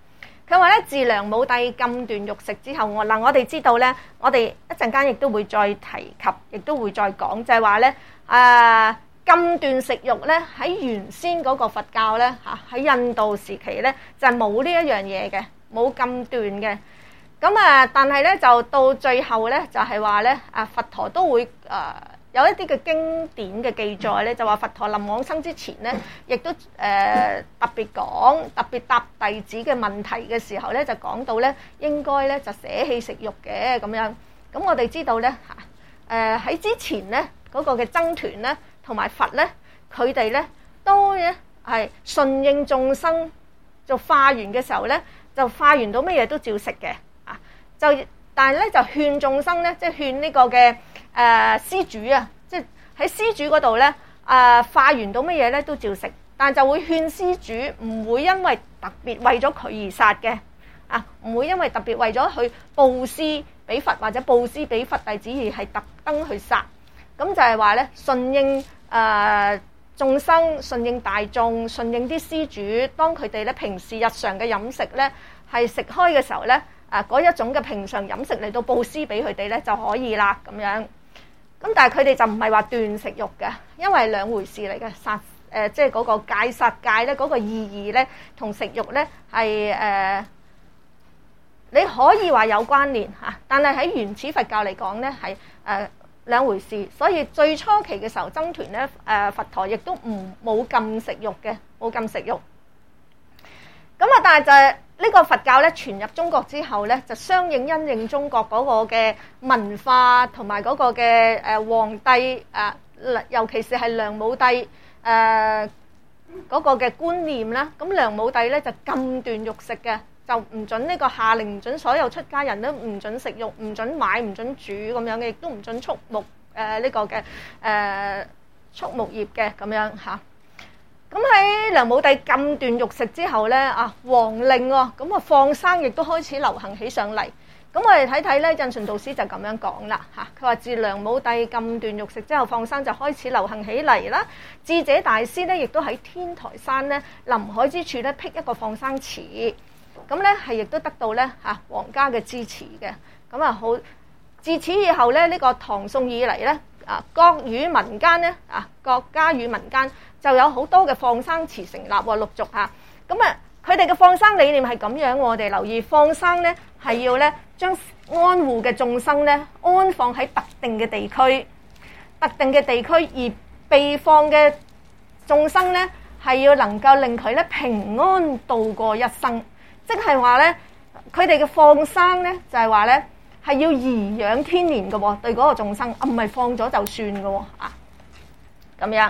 佢話咧，自梁武帝禁斷肉食之後，我嗱我哋知道咧，我哋一陣間亦都會再提及，亦都會再講，就係話咧，誒禁斷食肉咧，喺原先嗰個佛教咧嚇，喺印度時期咧就係冇呢一樣嘢嘅，冇禁斷嘅。咁啊，但係咧就到最後咧，就係話咧，啊佛陀都會誒。有一啲嘅經典嘅記載咧，就話佛陀臨往生之前咧，亦都誒、呃、特別講，特別答弟子嘅問題嘅時候咧，就講到咧應該咧就捨棄食肉嘅咁樣。咁我哋知道咧嚇誒喺之前咧嗰、那個嘅僧團咧同埋佛咧，佢哋咧都咧係順應眾生，就化緣嘅時候咧，就化緣到乜嘢都照食嘅啊。就但係咧就勸眾生咧，即係勸呢個嘅。誒、呃、施主啊，即係喺施主嗰度咧，誒、呃、化完到乜嘢咧都照食，但就會勸施主唔會因為特別為咗佢而殺嘅，啊唔會因為特別為咗去佈施俾佛或者佈施俾佛弟子而係特登去殺，咁就係話咧順應誒眾生，順應大眾，順應啲施主，當佢哋咧平時日常嘅飲食咧係食開嘅時候咧，啊嗰一種嘅平常飲食嚟到佈施俾佢哋咧就可以啦咁樣。咁但係佢哋就唔係話斷食肉嘅，因為兩回事嚟嘅。殺誒即係嗰個戒殺戒咧，嗰個意義咧同食肉咧係誒你可以話有關聯嚇，但係喺原始佛教嚟講咧係誒兩回事。所以最初期嘅時候，僧團咧誒佛陀亦都唔冇禁食肉嘅，冇禁食肉。咁啊，但係就係。呢個佛教咧傳入中國之後咧，就相應因應中國嗰個嘅文化同埋嗰個嘅誒皇帝啊，尤其是係梁武帝誒嗰個嘅觀念啦。咁梁武帝咧就禁斷肉食嘅，就唔準呢個下令，唔準所有出家人都唔準食肉，唔準買，唔準煮咁樣嘅，亦都唔準畜牧誒呢個嘅誒畜牧業嘅咁樣嚇。咁喺梁武帝禁斷肉食之後咧，啊皇令喎，咁啊放生亦都開始流行起上嚟。咁我哋睇睇咧，印順導師就咁樣講啦嚇，佢話自梁武帝禁斷肉食之後，放生就開始流行起嚟啦。智者大師咧，亦都喺天台山咧臨海之處咧闢一個放生池，咁咧係亦都得到咧嚇皇家嘅支持嘅。咁啊好，自此以後咧，呢個唐宋以嚟咧，啊國與民間咧，啊國家與民間。就有好多嘅放生池成立喎，陸續嚇。咁啊，佢哋嘅放生理念係咁樣，我哋留意放生咧係要咧將安護嘅眾生咧安放喺特定嘅地區，特定嘅地區而被放嘅眾生咧係要能夠令佢咧平安度過一生，即係話咧佢哋嘅放生咧就係話咧係要頤養天年嘅喎，對嗰個眾生啊唔係放咗就算嘅喎啊咁樣。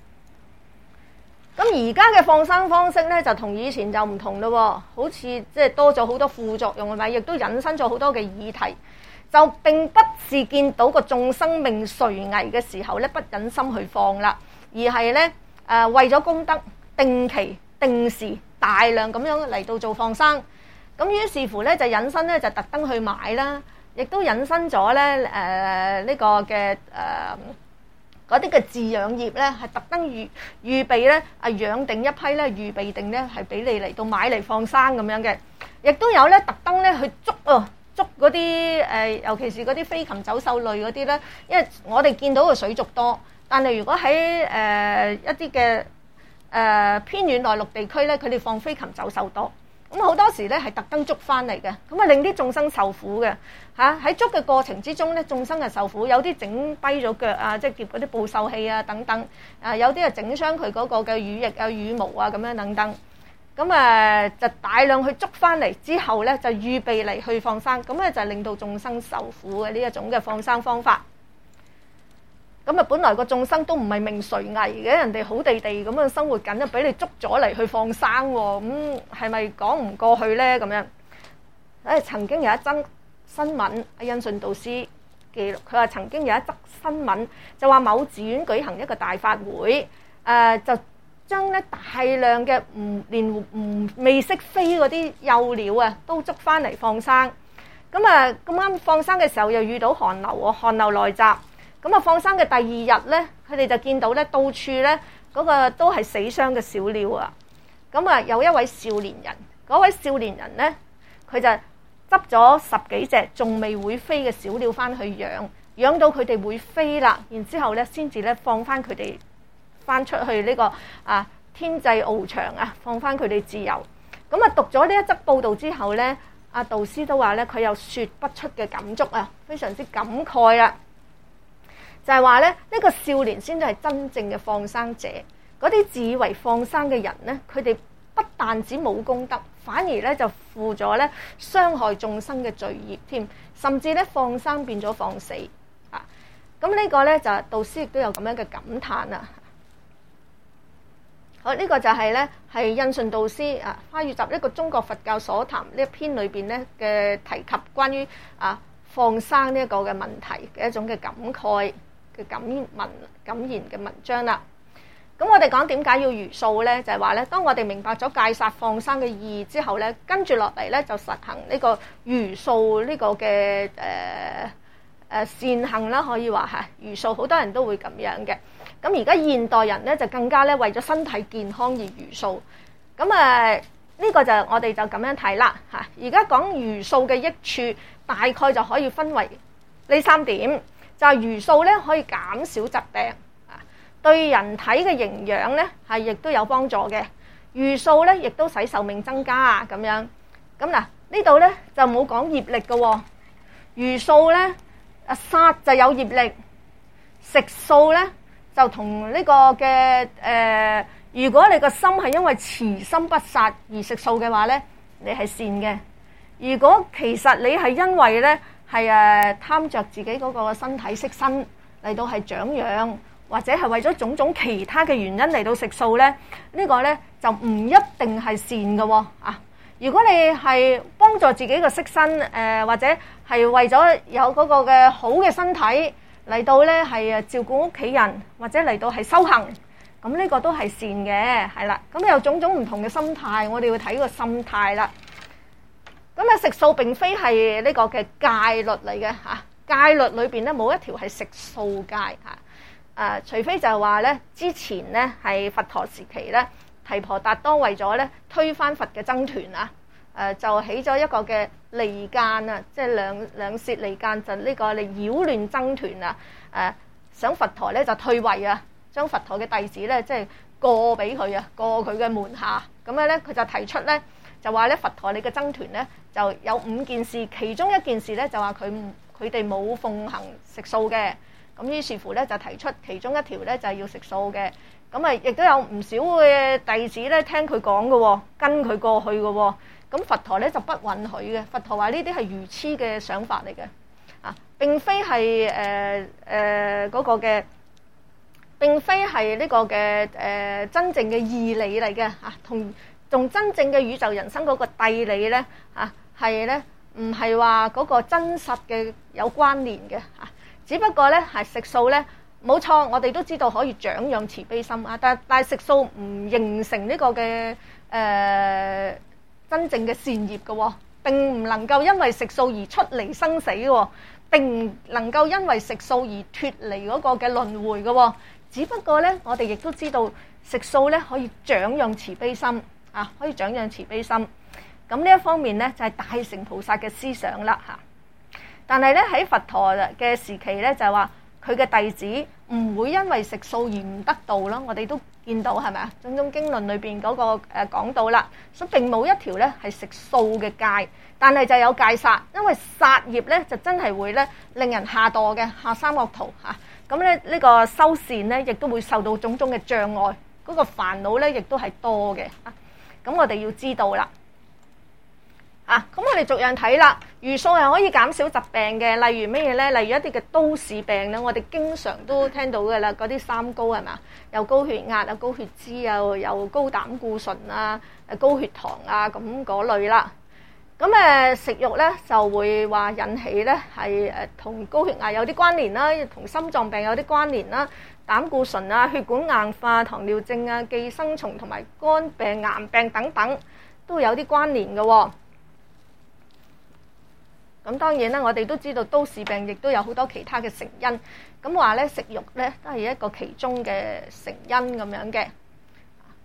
咁而家嘅放生方式咧，就同以前就唔同咯，好似即係多咗好多副作用，係咪？亦都引申咗好多嘅議題，就並不是見到個眾生命垂危嘅時候咧，不忍心去放啦，而係咧誒為咗功德，定期定時大量咁樣嚟到做放生。咁於是乎咧，就引申咧就特登去買啦，亦都引申咗咧誒呢個嘅誒。呃嗰啲嘅飼養業咧，係特登預預備咧，啊養定一批咧，預備定咧係俾你嚟到買嚟放生咁樣嘅，亦都有咧特登咧去捉啊捉嗰啲誒，尤其是嗰啲飛禽走獸類嗰啲咧，因為我哋見到嘅水族多，但係如果喺誒、呃、一啲嘅誒偏遠內陸地區咧，佢哋放飛禽走獸多。咁好多時咧係特登捉翻嚟嘅，咁啊令啲眾生受苦嘅嚇。喺捉嘅過程之中咧，眾生係受苦，有啲整跛咗腳啊，即係夾嗰啲捕獸器啊等等。啊，有啲啊整傷佢嗰個嘅羽翼啊、羽毛啊咁樣等等。咁啊就大量去捉翻嚟之後咧，就預備嚟去放生，咁咧就令到眾生受苦嘅呢一種嘅放生方法。咁啊，本來個眾生都唔係命垂危嘅，人哋好地地咁樣生活緊，就俾你捉咗嚟去放生喎，咁係咪講唔過去咧？咁樣，誒曾經有一則新聞，阿印順導師記錄，佢話曾經有一則新聞，就話某寺院舉行一個大法會，誒就將咧大量嘅唔連唔未識飛嗰啲幼鳥啊，都捉翻嚟放生。咁啊咁啱放生嘅時候又遇到寒流喎，寒流來襲。咁啊，放生嘅第二日咧，佢哋就見到咧，到處咧嗰個都係死傷嘅小鳥啊！咁啊，有一位少年人， 嗰位少年人咧，佢就執咗十幾隻仲未會飛嘅小鳥翻去養，養到佢哋會飛啦，然之後咧先至咧放翻佢哋翻出去呢、這個啊天際翱翔啊，放翻佢哋自由。咁啊讀咗呢一則報道之後咧，阿導師都話咧佢有說不出嘅感觸啊，非常之感慨啦。就係話咧，呢個少年先至係真正嘅放生者。嗰啲自以為放生嘅人咧，佢哋不但止冇功德，反而咧就負咗咧傷害眾生嘅罪孽添，甚至咧放生變咗放死啊！咁呢個咧就係導師亦都有咁樣嘅感嘆啊！好，呢個就係咧係印順導師啊《花語集》一個中國佛教所談呢一篇裏邊咧嘅提及關於啊放生呢一個嘅問題嘅一種嘅感慨嘅感文感言嘅文章啦。咁我哋講點解要茹素咧？就係話咧，當我哋明白咗戒殺放生嘅意義之後咧，跟住落嚟咧就實行呢個茹素呢個嘅誒誒善行啦，可以話係茹素，好多人都會咁樣嘅。咁而家現代人咧就更加咧為咗身體健康而茹素。咁誒呢個就我哋就咁樣睇啦嚇。而家講茹素嘅益處，大概就可以分為呢三點，就係茹素咧可以減少疾病。對人體嘅營養咧係亦都有幫助嘅，茹素咧亦都使壽命增加啊咁樣。咁嗱呢度咧就冇講業力嘅喎，茹素咧啊殺就有業力，食素咧就同呢個嘅誒、呃，如果你個心係因為慈心不殺而食素嘅話咧，你係善嘅；如果其實你係因為咧係誒貪着自己嗰個身體色身嚟到係長養，或者係為咗種種其他嘅原因嚟到食素咧，呢個咧就唔一定係善嘅喎啊！如果你係幫助自己嘅色身，誒或者係為咗有嗰個嘅好嘅身體嚟到咧係誒照顧屋企人，或者嚟到係修行，咁呢個都係善嘅，係啦。咁有種種唔同嘅心態，我哋要睇個心態啦。咁啊，食素並非係呢個嘅戒律嚟嘅嚇，戒律裏邊咧冇一條係食素戒嚇。誒，除非就係話咧，之前咧係佛陀時期咧，提婆達多為咗咧推翻佛嘅僧團啊，誒就起咗一個嘅離間啊，即係兩兩舌離間，就呢個嚟擾亂僧團啊，誒想佛陀咧就退位啊，將佛陀嘅弟子咧即係過俾佢啊，過佢嘅門下，咁樣咧佢就提出咧就話咧佛陀你嘅僧團咧就有五件事，其中一件事咧就話佢佢哋冇奉行食素嘅。咁於是乎咧就提出其中一條咧就係要食素嘅，咁啊亦都有唔少嘅弟子咧聽佢講嘅喎，跟佢過去嘅喎，咁佛陀咧就不允許嘅。佛陀話呢啲係愚痴嘅想法嚟嘅，啊並非係誒誒嗰個嘅，並非係呢個嘅誒真正嘅義理嚟嘅嚇，同同真正嘅宇宙人生嗰個諦理咧嚇係咧唔係話嗰個真實嘅有關聯嘅嚇。只不過咧係食素咧，冇錯，我哋都知道可以長養慈悲心啊。但但係食素唔形成呢個嘅誒、呃、真正嘅善業嘅、哦，並唔能夠因為食素而出離生死嘅、哦，並唔能夠因為食素而脫離嗰個嘅輪迴嘅、哦。只不過咧，我哋亦都知道食素咧可以長養慈悲心啊，可以長養慈悲心。咁呢一方面咧就係、是、大乘菩薩嘅思想啦嚇。但係咧喺佛陀嘅時期咧，就係話佢嘅弟子唔會因為食素而唔得道咯。我哋都見到係咪啊？種種經論裏邊嗰個誒講到啦，所以並冇一條咧係食素嘅戒，但係就有戒殺，因為殺業咧就真係會咧令人下墮嘅，下三惡道嚇。咁咧呢個修善咧亦都會受到種種嘅障礙，嗰個煩惱咧亦都係多嘅啊。咁我哋要知道啦。啊，咁我哋逐樣睇啦。茹素係可以減少疾病嘅，例如咩嘢咧？例如一啲嘅都市病咧，我哋經常都聽到嘅啦。嗰啲三高係嘛？有高血壓啊、高血脂啊、有高膽固醇啊、誒高血糖啊咁嗰類啦。咁誒食肉咧就會話引起咧係誒同高血壓有啲關聯啦，同心臟病有啲關聯啦，膽固醇啊、血管硬化、糖尿症啊、寄生蟲同埋肝病、癌病等等都有啲關聯嘅喎。咁當然啦，我哋都知道都市病亦都有好多其他嘅成因，咁話咧食肉咧都係一個其中嘅成因咁樣嘅。咁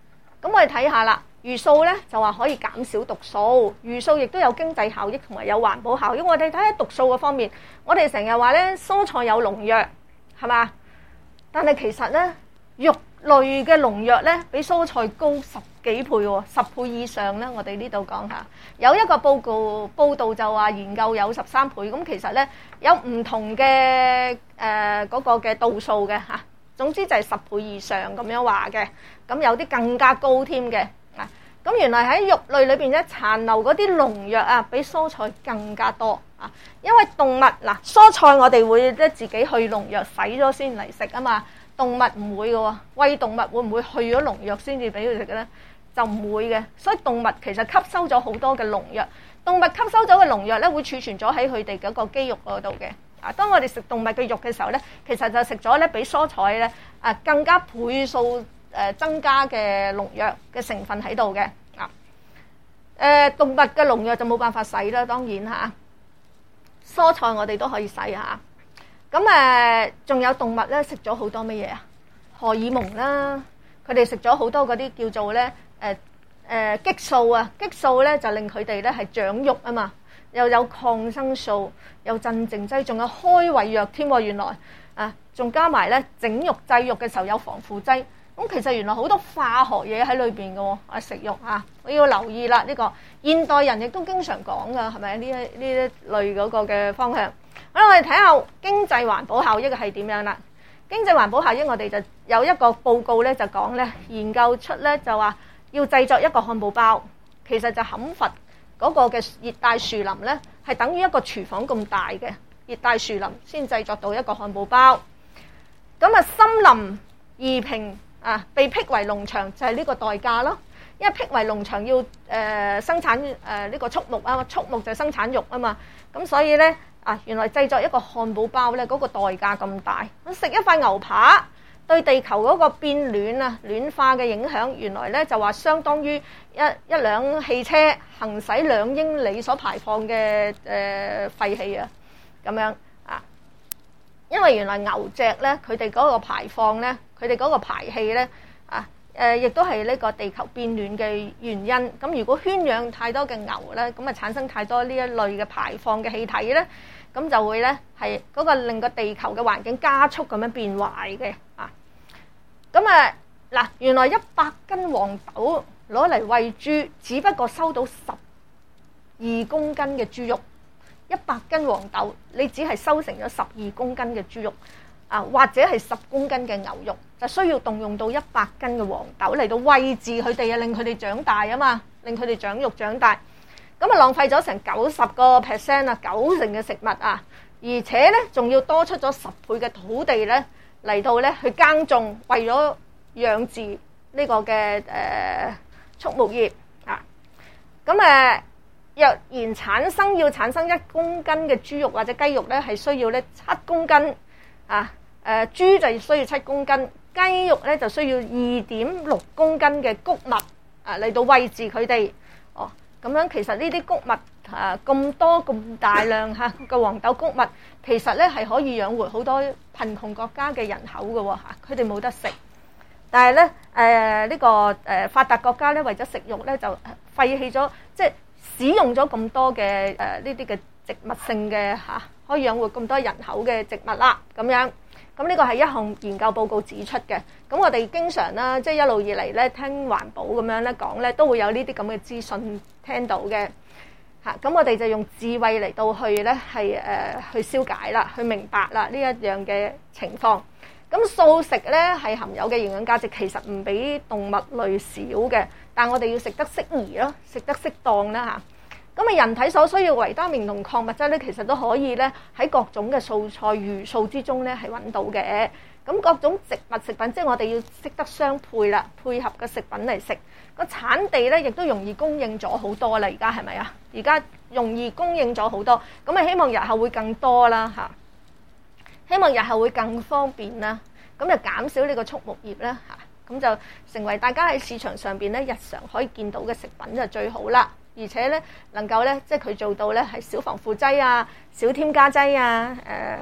咁我哋睇下啦，魚素咧就話可以減少毒素，魚素亦都有經濟效益同埋有環保效益。我哋睇下毒素嘅方面，我哋成日話咧蔬菜有農藥，係嘛？但係其實咧肉類嘅農藥咧比蔬菜高十幾倍喎，十倍以上咧。我哋呢度講下，有一個報告報道就話研究有十三倍，咁其實咧有唔同嘅誒嗰個嘅度數嘅嚇，總之就係十倍以上咁樣話嘅，咁有啲更加高添嘅啊。咁原來喺肉類裏邊咧殘留嗰啲農藥啊，比蔬菜更加多啊，因為動物嗱蔬菜我哋會咧自己去農藥洗咗先嚟食啊嘛。動物唔會嘅喎，餵動物會唔會去咗農藥先至俾佢食嘅咧？就唔會嘅，所以動物其實吸收咗好多嘅農藥。動物吸收咗嘅農藥咧，會儲存咗喺佢哋嗰個肌肉嗰度嘅。啊，當我哋食動物嘅肉嘅時候咧，其實就食咗咧比蔬菜咧啊更加倍數誒增加嘅農藥嘅成分喺度嘅。啊，誒動物嘅農藥就冇辦法洗啦，當然嚇。蔬菜我哋都可以洗嚇。咁誒，仲有動物咧食咗好多乜嘢啊？荷爾蒙啦，佢哋食咗好多嗰啲叫做咧誒誒激素啊，激素咧就令佢哋咧係長肉啊嘛，又有抗生素，有鎮靜劑，仲有開胃藥添喎。原來啊，仲加埋咧整肉製肉嘅時候有防腐劑。咁其實原來好多化學嘢喺裏邊嘅喎。啊，食肉啊，我要留意啦。呢個現代人亦都經常講噶，係咪呢一呢一類嗰個嘅方向？好啦，我哋睇下經濟環保效益係點樣啦。經濟環保效益我哋就有一個報告咧，就講咧研究出咧就話要製作一個漢堡包，其實就砍伐嗰個嘅熱帶樹林咧，係等於一個廚房咁大嘅熱帶樹林先製作到一個漢堡包。咁啊，森林二平啊，被辟為農場就係呢個代價咯。因為辟為農場要誒、呃、生產誒呢、呃這個畜牧啊，畜牧就生產肉啊嘛，咁所以咧。啊！原來製作一個漢堡包咧，嗰個代價咁大。食一塊牛扒對地球嗰個變暖啊、暖化嘅影響，原來咧就話相當於一一輛汽車行駛兩英里所排放嘅誒廢氣啊，咁樣啊。因為原來牛隻咧，佢哋嗰個排放咧，佢哋嗰個排氣咧啊誒，亦都係呢個地球變暖嘅原因。咁如果圈養太多嘅牛咧，咁啊產生太多呢一類嘅排放嘅氣體咧。咁就會咧係嗰個令個地球嘅環境加速咁樣變壞嘅啊！咁啊嗱，原來一百斤黃豆攞嚟餵豬，只不過收到十二公斤嘅豬肉。一百斤黃豆，你只係收成咗十二公斤嘅豬肉啊，或者係十公斤嘅牛肉，就需要動用到一百斤嘅黃豆嚟到餵飼佢哋啊，令佢哋長大啊嘛，令佢哋長肉長大。咁啊，浪費咗成九十個 percent 啊，九成嘅食物啊，而且咧仲要多出咗十倍嘅土地咧嚟到咧去耕種，為咗養殖呢個嘅誒畜牧業啊。咁誒若然產生要產生一公斤嘅豬肉或者雞肉咧，係需要咧七公斤啊。誒豬就需要七公斤，雞肉咧就需要二點六公斤嘅穀物啊嚟到餵飼佢哋。哦。咁樣其實呢啲穀物啊咁多咁大量嚇嘅黃豆穀物，其實咧係可以養活好多貧窮國家嘅人口嘅喎嚇，佢哋冇得食。但係咧誒呢個誒發達國家咧為咗食肉咧就廢棄咗，即係使用咗咁多嘅誒呢啲嘅植物性嘅嚇，可以養活咁多人口嘅植物啦咁樣。咁呢個係一項研究報告指出嘅。咁我哋經常啦，即係一路以嚟咧聽環保咁樣咧講咧，都會有呢啲咁嘅資訊聽到嘅嚇。咁我哋就用智慧嚟到去咧係誒去消解啦，去明白啦呢一樣嘅情況。咁素食咧係含有嘅營養價值其實唔比動物類少嘅，但我哋要食得適宜咯，食得適當啦嚇。咁啊，人體所需要維他命同礦物質咧，其實都可以咧喺各種嘅素菜、魚素之中咧係揾到嘅。咁各種植物食品，即係我哋要識得相配啦，配合嘅食品嚟食。個產地咧亦都容易供應咗好多啦，而家係咪啊？而家容易供應咗好多，咁啊希望日後會更多啦嚇。希望日後會更方便啦，咁就減少呢個畜牧業啦嚇。咁就成為大家喺市場上邊咧日常可以見到嘅食品就最好啦。而且咧能夠咧，即係佢做到咧係少防腐劑啊、少添加劑啊、誒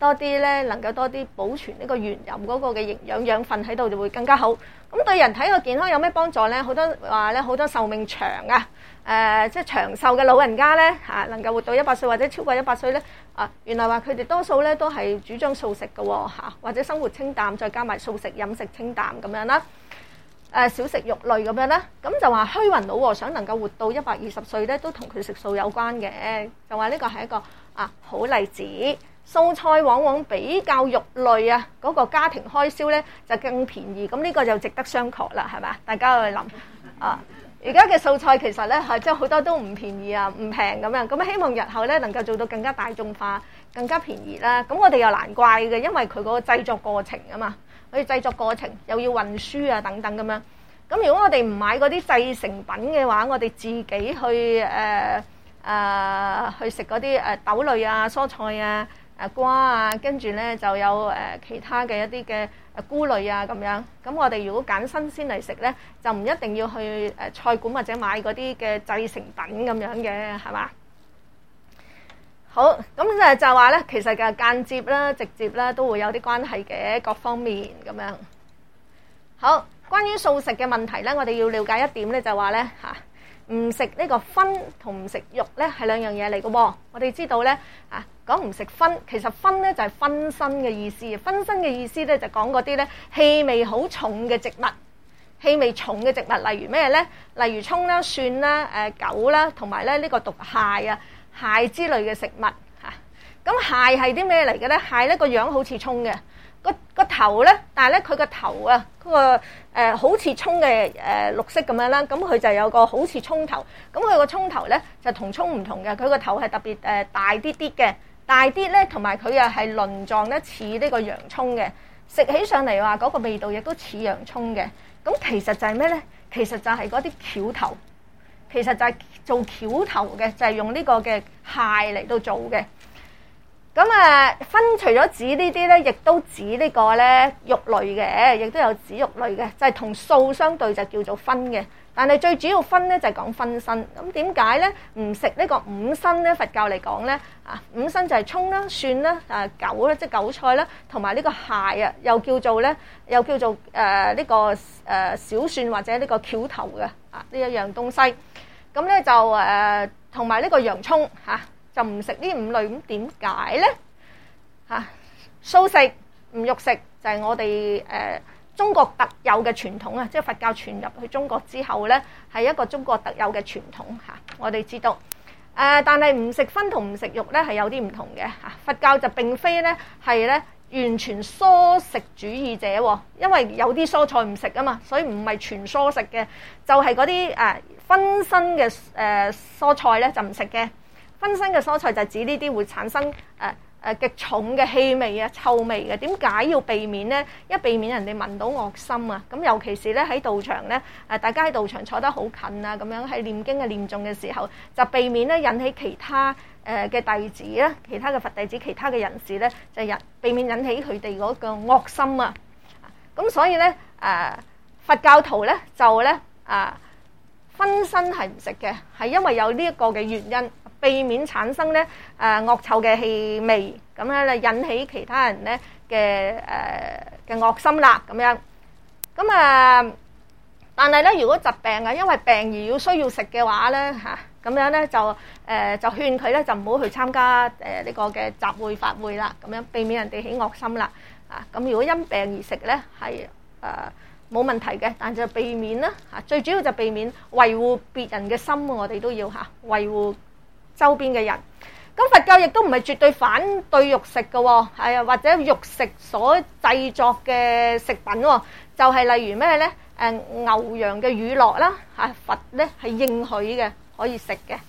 多啲咧，能夠多啲保存呢個原有嗰個嘅營養養分喺度，就會更加好。咁對人體個健康有咩幫助咧？好多話咧，好多壽命長啊，誒、呃，即係長壽嘅老人家咧嚇、啊，能夠活到一百歲或者超過一百歲咧，啊，原來話佢哋多數咧都係主張素食嘅喎嚇，或者生活清淡，再加埋素食飲食清淡咁樣啦，誒、啊，少食肉類咁樣啦，咁就話虛雲老和尚能夠活到一百二十歲咧，都同佢食素有關嘅，就話呢個係一個啊好例子。素菜往往比較肉類啊，嗰個家庭開銷咧就更便宜，咁呢個就值得商榷啦，係咪？大家去諗啊！而家嘅素菜其實咧係即係好多都唔便宜啊，唔平咁樣，咁希望日後咧能夠做到更加大眾化、更加便宜啦。咁我哋又難怪嘅，因為佢嗰個製作過程啊嘛，佢製作過程又要運輸啊等等咁樣。咁如果我哋唔買嗰啲製成品嘅話，我哋自己去誒誒、呃呃、去食嗰啲誒豆類啊、蔬菜啊。誒瓜啊，跟住咧就有誒其他嘅一啲嘅誒菇類啊咁樣。咁我哋如果揀新鮮嚟食咧，就唔一定要去誒菜館或者買嗰啲嘅製成品咁樣嘅，係嘛？好，咁誒就話咧，其實嘅間接啦、直接啦都會有啲關係嘅，各方面咁樣。好，關於素食嘅問題咧，我哋要了解一點咧，就話咧嚇。唔食呢個葷同唔食肉咧係兩樣嘢嚟嘅喎。我哋知道咧啊，講唔食葷，其實葷咧就係分身嘅意思。分身嘅意思咧就講嗰啲咧氣味好重嘅植物，氣味重嘅植物，例如咩咧？例如葱啦、蒜啦、誒韭啦，同埋咧呢個毒蟹啊、蟹之類嘅食物嚇。咁蟹係啲咩嚟嘅咧？蟹咧個樣好似葱嘅。個個頭咧，但係咧佢個頭啊，嗰個誒好似葱嘅誒綠色咁樣啦，咁佢就有個好似葱頭，咁佢個葱頭咧就同葱唔同嘅，佢個頭係特別誒大啲啲嘅，大啲咧，同埋佢又係鱗狀咧似呢個洋葱嘅，食起上嚟話嗰個味道亦都似洋葱嘅，咁其實就係咩咧？其實就係嗰啲橋頭，其實就係做橋頭嘅，就係用呢個嘅蟹嚟到做嘅。咁啊，葷除咗指呢啲咧，亦都指呢個咧肉類嘅，亦都有指肉類嘅，就係同素相對就叫做葷嘅。但係最主要葷咧就係講分身。咁點解咧唔食呢個五辛咧？佛教嚟講咧啊，五辛就係葱啦、蒜啦、啊韭啦，即係韭菜啦，同埋呢個蟹啊，又叫做咧，又叫做誒呢、呃這個誒、呃、小蒜或者呢個橋頭嘅啊呢一樣東西。咁咧就誒同埋呢個洋葱嚇。啊就唔食呢五類，咁點解咧？嚇，素食唔肉食就係我哋誒中國特有嘅傳統啊！即係佛教傳入去中國之後咧，係一個中國特有嘅傳統嚇。我哋知道誒，但係唔食葷同唔食肉咧係有啲唔同嘅嚇。佛教就並非咧係咧完全蔬食主義者喎，因為有啲蔬菜唔食啊嘛，所以唔係全蔬食嘅，就係嗰啲誒分身嘅誒蔬菜咧就唔食嘅。分身嘅蔬菜就指呢啲會產生誒誒極重嘅氣味啊、臭味嘅。點解要避免呢？一避免人哋聞到惡心啊！咁尤其是咧喺道場咧，誒大家喺道場坐得好近啊，咁樣喺念經嘅念誦嘅時候，就避免咧引起其他誒嘅弟子咧、其他嘅佛弟子、其他嘅人士咧，就引避免引起佢哋嗰個惡心啊！咁所以咧誒佛教徒咧就咧啊分身係唔食嘅，係因為有呢一個嘅原因。避免產生咧誒惡臭嘅氣味，咁咧引起其他人咧嘅誒嘅惡心啦，咁樣。咁啊，但係咧，如果疾病啊，因為病而要需要食嘅話咧嚇，咁樣咧就誒就勸佢咧就唔好去參加誒呢個嘅集會法會啦，咁樣避免人哋起惡心啦。啊，咁如果因病而食咧係誒冇問題嘅，但就避免啦嚇，最主要就避免維護別人嘅心，我哋都要嚇維護周邊嘅人。咁佛教亦都唔係絕對反對肉食嘅喎，係啊，或者肉食所製作嘅食品喎，就係例如咩咧？誒牛羊嘅乳酪啦，嚇佛咧係應許嘅，可以食嘅。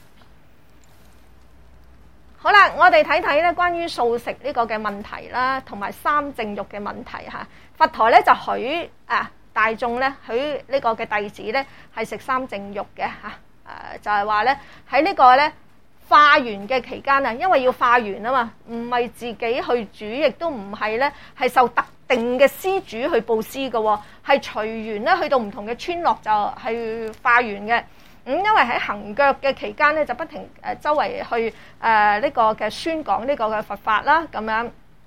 好啦，我哋睇睇咧關於素食呢個嘅問題啦，同埋三淨肉嘅問題嚇。佛陀咧就許啊大眾咧許呢個嘅弟子咧係食三淨肉嘅嚇，誒就係話咧喺呢個咧。化緣嘅期間啊，因為要化緣啊嘛，唔係自己去煮，亦都唔係咧係受特定嘅施主去布施嘅，係隨緣咧去到唔同嘅村落就係化緣嘅。咁、嗯、因為喺行腳嘅期間咧，就不停誒周圍去誒呢、呃這個嘅宣講呢個嘅佛法啦，咁樣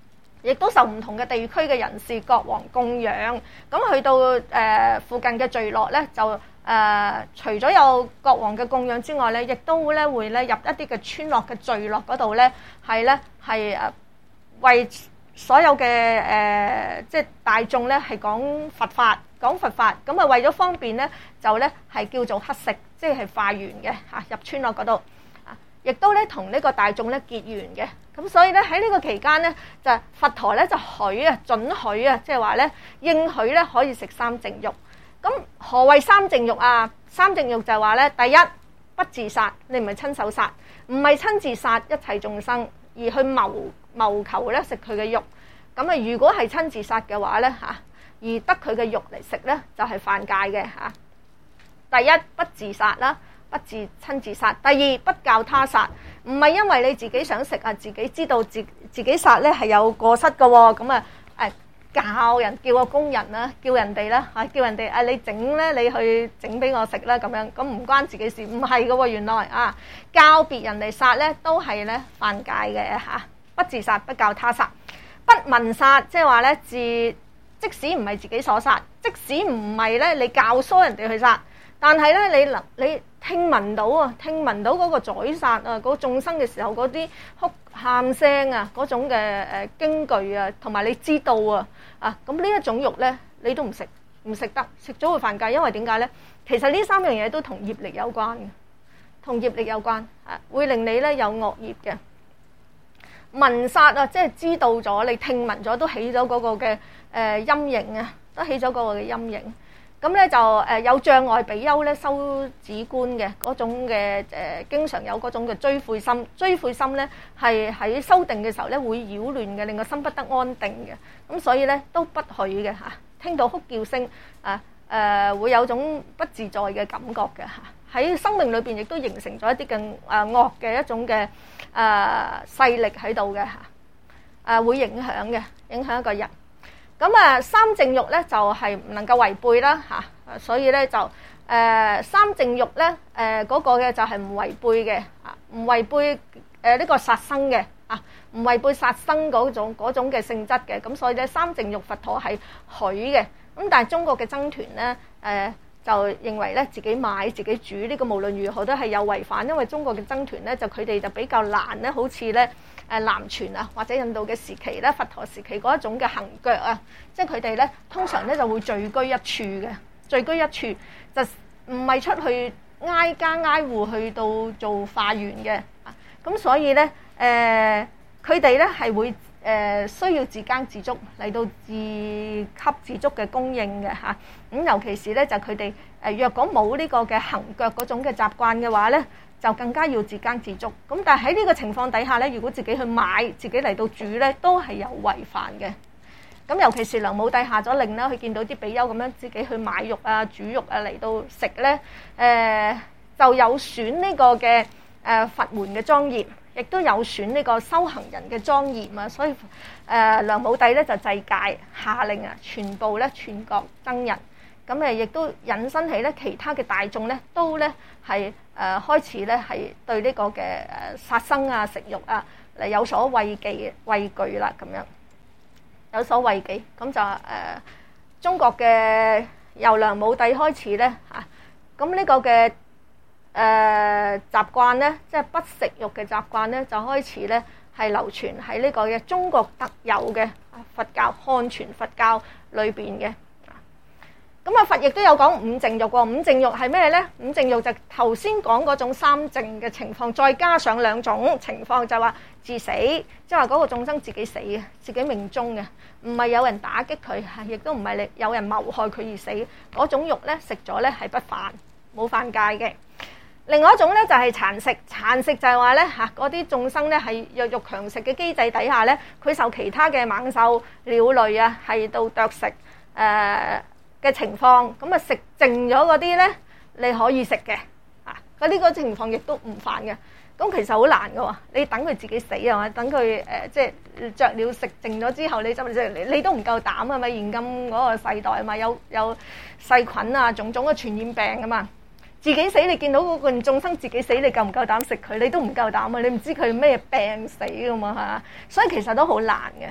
亦都受唔同嘅地區嘅人士國王供養。咁去到誒、呃、附近嘅聚落咧，就誒、呃、除咗有國王嘅供養之外咧，亦都咧會咧入一啲嘅村落嘅聚落嗰度咧，係咧係誒為所有嘅誒、呃、即係大眾咧係講佛法，講佛法。咁啊為咗方便咧，就咧係叫做乞食，即係化緣嘅嚇入村落嗰度。亦都咧同呢個大眾咧結緣嘅，咁所以咧喺呢個期間咧，就佛陀咧就許啊准許啊，即係話咧應許咧可以食三淨肉。咁何謂三淨肉啊？三淨肉就係話咧，第一不自殺，你唔係親手殺，唔係親自殺一切眾生，而去謀謀求咧食佢嘅肉。咁啊，如果係親自殺嘅話咧嚇，而得佢嘅肉嚟食咧，就係犯戒嘅嚇。第一不自殺啦。不自親自殺。第二不教他殺，唔係因為你自己想食啊，自己知道自自己殺咧係有過失嘅喎，咁啊誒教人叫個工人啦，叫人哋啦嚇，叫人哋啊你整咧，你去整俾我食啦咁樣，咁唔關自己事，唔係嘅喎，原來啊教別人嚟殺咧都係咧犯戒嘅嚇。不自殺不教他殺，不聞殺，即係話咧自即使唔係自己所殺，即使唔係咧你教唆人哋去殺。但係咧，你能你聽聞到啊，聽聞到嗰個宰殺啊，嗰個眾生嘅時候嗰啲哭喊聲啊，嗰種嘅誒驚懼啊，同埋你知道啊，啊咁呢一種肉咧，你都唔食，唔食得，食咗會犯戒，因為點解咧？其實呢三樣嘢都同業力有關嘅，同業力有關啊，會令你咧有惡業嘅。聞殺啊，即係知道咗，你聽聞咗都起咗嗰個嘅誒陰影啊，都起咗嗰個嘅陰影。咁咧就誒有障礙比丘咧修止觀嘅嗰種嘅誒，經常有嗰種嘅追悔心，追悔心咧係喺修定嘅時候咧會擾亂嘅，令個心不得安定嘅。咁所以咧都不許嘅嚇。聽到哭叫聲啊誒，會有種不自在嘅感覺嘅嚇。喺生命裏邊亦都形成咗一啲嘅誒惡嘅一種嘅誒勢力喺度嘅嚇，誒會影響嘅，影響一個人。咁啊，三淨肉咧就係唔能夠違背啦嚇，所以咧就誒三淨肉咧誒嗰個嘅就係唔違背嘅啊，唔違背誒呢個殺生嘅啊，唔違背殺生嗰種嗰種嘅性質嘅，咁所以咧三淨肉佛陀係許嘅。咁但係中國嘅僧團咧誒就認為咧自己買自己煮呢個無論如何都係有違反，因為中國嘅僧團咧就佢哋就比較難咧，好似咧。誒南傳啊，或者印度嘅時期咧，佛陀時期嗰一種嘅行腳啊，即係佢哋咧通常咧就會聚居一處嘅，聚居一處就唔係出去挨家挨戶去到做化緣嘅啊。咁所以咧誒，佢哋咧係會誒、呃、需要自耕自足嚟到自給自足嘅供應嘅嚇。咁、啊、尤其是咧就佢哋誒若果冇呢個嘅行腳嗰種嘅習慣嘅話咧，就更加要自耕自足，咁但係喺呢個情況底下咧，如果自己去買，自己嚟到煮咧，都係有違犯嘅。咁尤其是梁武帝下咗令啦，佢見到啲比丘咁樣自己去買肉啊、煮肉啊嚟到食咧，誒、呃、就有損呢個嘅誒、呃、佛門嘅莊嚴，亦都有損呢個修行人嘅莊嚴啊。所以誒、呃、梁武帝咧就制戒下令啊，全部咧全國僧人。咁誒亦都引申起咧，其他嘅大眾咧都咧係誒開始咧係對呢個嘅誒殺生啊、食肉啊嚟有所畏忌、畏懼啦，咁樣有所畏忌。咁就誒、呃、中國嘅由梁武帝開始咧嚇，咁、啊、呢個嘅誒習慣咧，即係不食肉嘅習慣咧，就開始咧係流傳喺呢個嘅中國特有嘅佛教漢傳佛教裏邊嘅。咁啊，佛亦都有講五淨肉喎。五淨肉係咩咧？五淨肉就頭先講嗰種三淨嘅情況，再加上兩種情況，就話致死，即係話嗰個眾生自己死嘅，自己命終嘅，唔係有人打擊佢，亦都唔係你有人謀害佢而死。嗰種肉咧食咗咧係不犯，冇犯戒嘅。另外一種咧就係殘食，殘食就係話咧嚇嗰啲眾生咧係弱肉強食嘅機制底下咧，佢受其他嘅猛獸鳥類啊係到啄食誒。呃嘅情況，咁啊食剩咗嗰啲咧，你可以食嘅，啊嗰啲個情況亦都唔犯嘅。咁其實好難嘅喎，你等佢自己死啊嘛，等佢誒、呃、即係雀鳥食剩咗之後，你就即你你都唔夠膽啊嘛，現今嗰個世代啊嘛，有有細菌啊，種種嘅傳染病啊嘛，自己死你見到嗰個眾生自己死，你夠唔夠膽食佢？你都唔夠膽啊，你唔知佢咩病死噶嘛嚇，所以其實都好難嘅。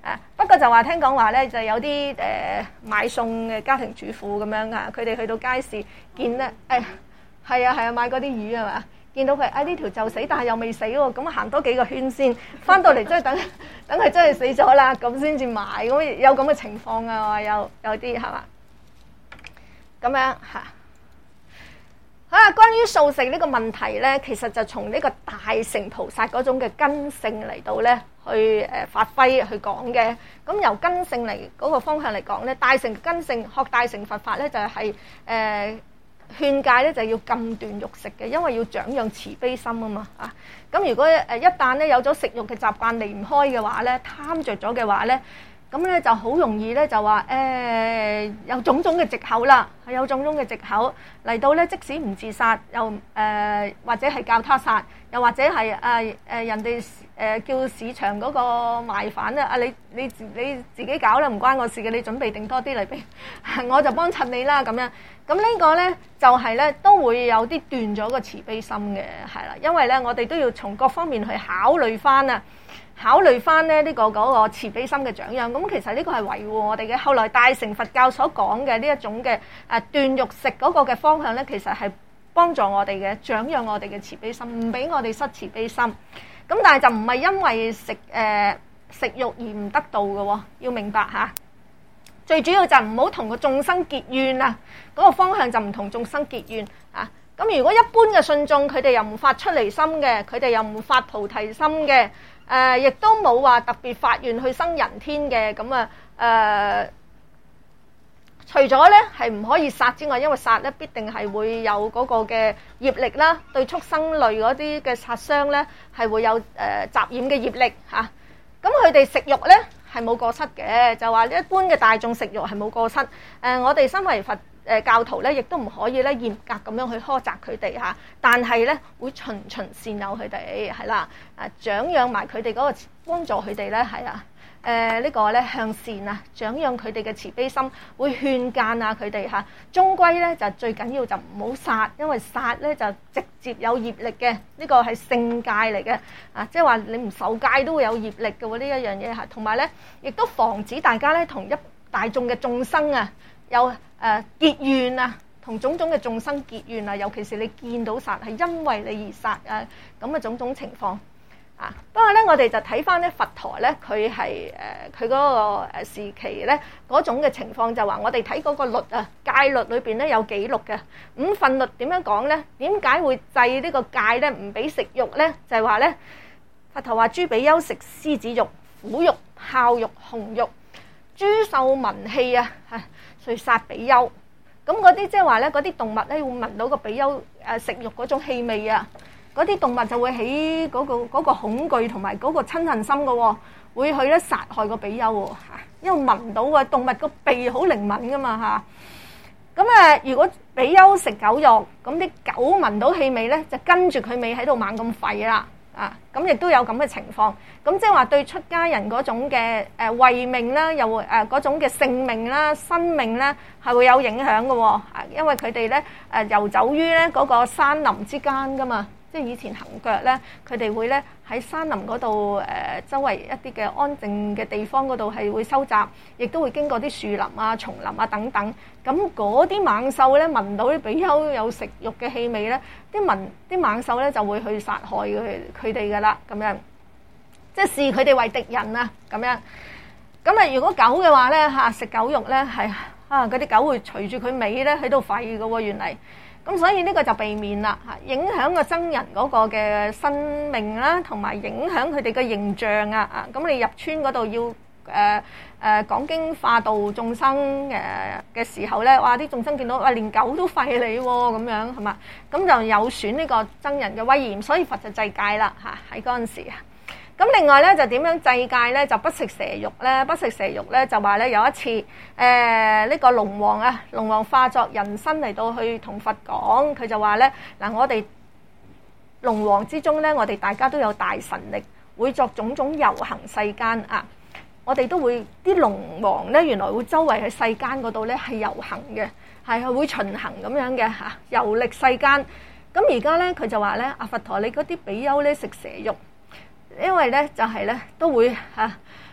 啊，不過就話聽講話咧，就有啲誒、呃、買餸嘅家庭主婦咁樣啊，佢哋去到街市見咧，誒係啊係啊買嗰啲魚係嘛，見到佢誒呢條就死，但係又未死喎，咁行多幾個圈先，翻到嚟真係等等佢真係死咗啦，咁先至買，咁有咁嘅情況啊，有有啲係嘛，咁樣嚇。好啦，關於素食呢個問題咧，其實就從呢個大乘菩薩嗰種嘅根性嚟到咧，去誒發揮去講嘅。咁由根性嚟嗰個方向嚟講咧，大乘根性學大乘佛法咧，就係誒勸戒咧，就要禁斷肉食嘅，因為要長養慈悲心啊嘛啊。咁如果誒一旦咧有咗食肉嘅習慣離唔開嘅話咧，貪着咗嘅話咧，咁咧就好容易咧就話誒、呃、有種種嘅藉口啦，係有種種嘅藉口嚟到咧，即使唔自殺，又誒、呃、或者係教他殺，又或者係誒誒人哋誒、呃、叫市場嗰個賣販咧，啊你你你自己搞啦，唔關我事嘅，你準備定多啲嚟俾，我就幫襯你啦咁樣。咁呢個咧就係、是、咧都會有啲斷咗個慈悲心嘅，係啦，因為咧我哋都要從各方面去考慮翻啊。考慮翻咧呢個嗰個慈悲心嘅長養，咁其實呢個係維護我哋嘅。後來大乘佛教所講嘅呢一種嘅誒斷肉食嗰個嘅方向咧，其實係幫助我哋嘅長養我哋嘅慈悲心，唔俾我哋失慈悲心。咁但係就唔係因為食誒、呃、食肉而唔得道嘅喎，要明白嚇。最主要就唔好同個眾生結怨啊，嗰、那個方向就唔同眾生結怨啊。咁如果一般嘅信眾，佢哋又唔發出離心嘅，佢哋又唔發菩提心嘅。誒、呃，亦都冇話特別發願去生人天嘅，咁啊誒，除咗咧係唔可以殺之外，因為殺咧必定係會有嗰個嘅業力啦，對畜生類嗰啲嘅殺傷咧係會有誒雜染嘅業力嚇。咁佢哋食肉咧係冇過失嘅，就話一般嘅大眾食肉係冇過失。誒、呃，我哋身為佛誒教徒咧，亦都唔可以咧嚴格咁樣去苛責佢哋嚇，但係咧會循循善誘佢哋係啦，誒長養埋佢哋嗰個幫助佢哋咧係啊，誒、呃這個、呢個咧向善啊，長養佢哋嘅慈悲心，會勸諫啊佢哋嚇。終歸咧就最緊要就唔好殺，因為殺咧就直接有業力嘅，呢、這個係聖戒嚟嘅啊，即係話你唔受戒都會有業力嘅喎呢一樣嘢嚇。同埋咧亦都防止大家咧同一大眾嘅眾生啊有誒、呃、結怨啊，同種種嘅眾生結怨啊，尤其是你見到殺係因為你而殺啊，咁嘅種種情況啊。不過咧，我哋就睇翻咧佛陀咧，佢係誒佢嗰個誒時期咧嗰種嘅情況，就話我哋睇嗰個律啊戒律裏邊咧有記錄嘅五分律點樣講咧？點解會制呢個戒咧？唔俾食肉咧？就係話咧，佛陀話諸比丘食獅子肉、虎肉、豹肉、熊肉、諸獸聞氣啊，係。所以殺比丘，咁嗰啲即係話咧，嗰啲動物咧會聞到個比丘誒食肉嗰種氣味啊，嗰啲動物就會起嗰個嗰個恐懼同埋嗰個親恨心嘅喎，會去咧殺害個比丘喎嚇，因為聞到個動物個鼻好靈敏噶嘛嚇。咁誒，如果比丘食狗肉，咁啲狗聞到氣味咧，就跟住佢尾喺度猛咁吠啦。啊，咁亦都有咁嘅情況，咁即係話對出家人嗰種嘅誒慧命啦，又會誒嗰種嘅性命啦、生命咧，係會有影響嘅喎。啊，因為佢哋咧誒遊走於咧嗰個山林之間噶嘛，即係以前行腳咧，佢哋會咧喺山林嗰度誒周圍一啲嘅安靜嘅地方嗰度係會收集，亦都會經過啲樹林啊、叢林啊等等。咁嗰啲猛獸咧聞到啲比丘有食肉嘅氣味咧，啲聞啲猛獸咧就會去殺害佢佢哋噶啦，咁樣即係視佢哋為敵人啊，咁樣。咁啊，如果狗嘅話咧嚇食狗肉咧係啊，嗰啲狗會隨住佢尾咧喺度吠嘅喎，原嚟。咁所以呢個就避免啦嚇，影響個僧人嗰個嘅生命啦，同埋影響佢哋嘅形象啊啊！咁你入村嗰度要誒誒、呃、講經化度眾生誒嘅時候咧，哇！啲眾生見到哇，連狗都吠你喎，咁樣係嘛？咁就有損呢個僧人嘅威嚴，所以佛就制戒啦嚇喺嗰陣時啊。咁另外咧就點樣制戒咧？就不食蛇肉咧，不食蛇肉咧就話咧有一次誒呢、呃這個龍王啊，龍王化作人身嚟到去同佛講，佢就話咧嗱，我哋龍王之中咧，我哋大家都有大神力，會作種種遊行世間啊。我哋都會啲龍王咧，原來會周圍喺世間嗰度咧係遊行嘅，係會循行咁樣嘅嚇，遊歷世間。咁而家咧佢就話咧，阿佛陀你嗰啲比丘咧食蛇肉。因為咧就係咧都會嚇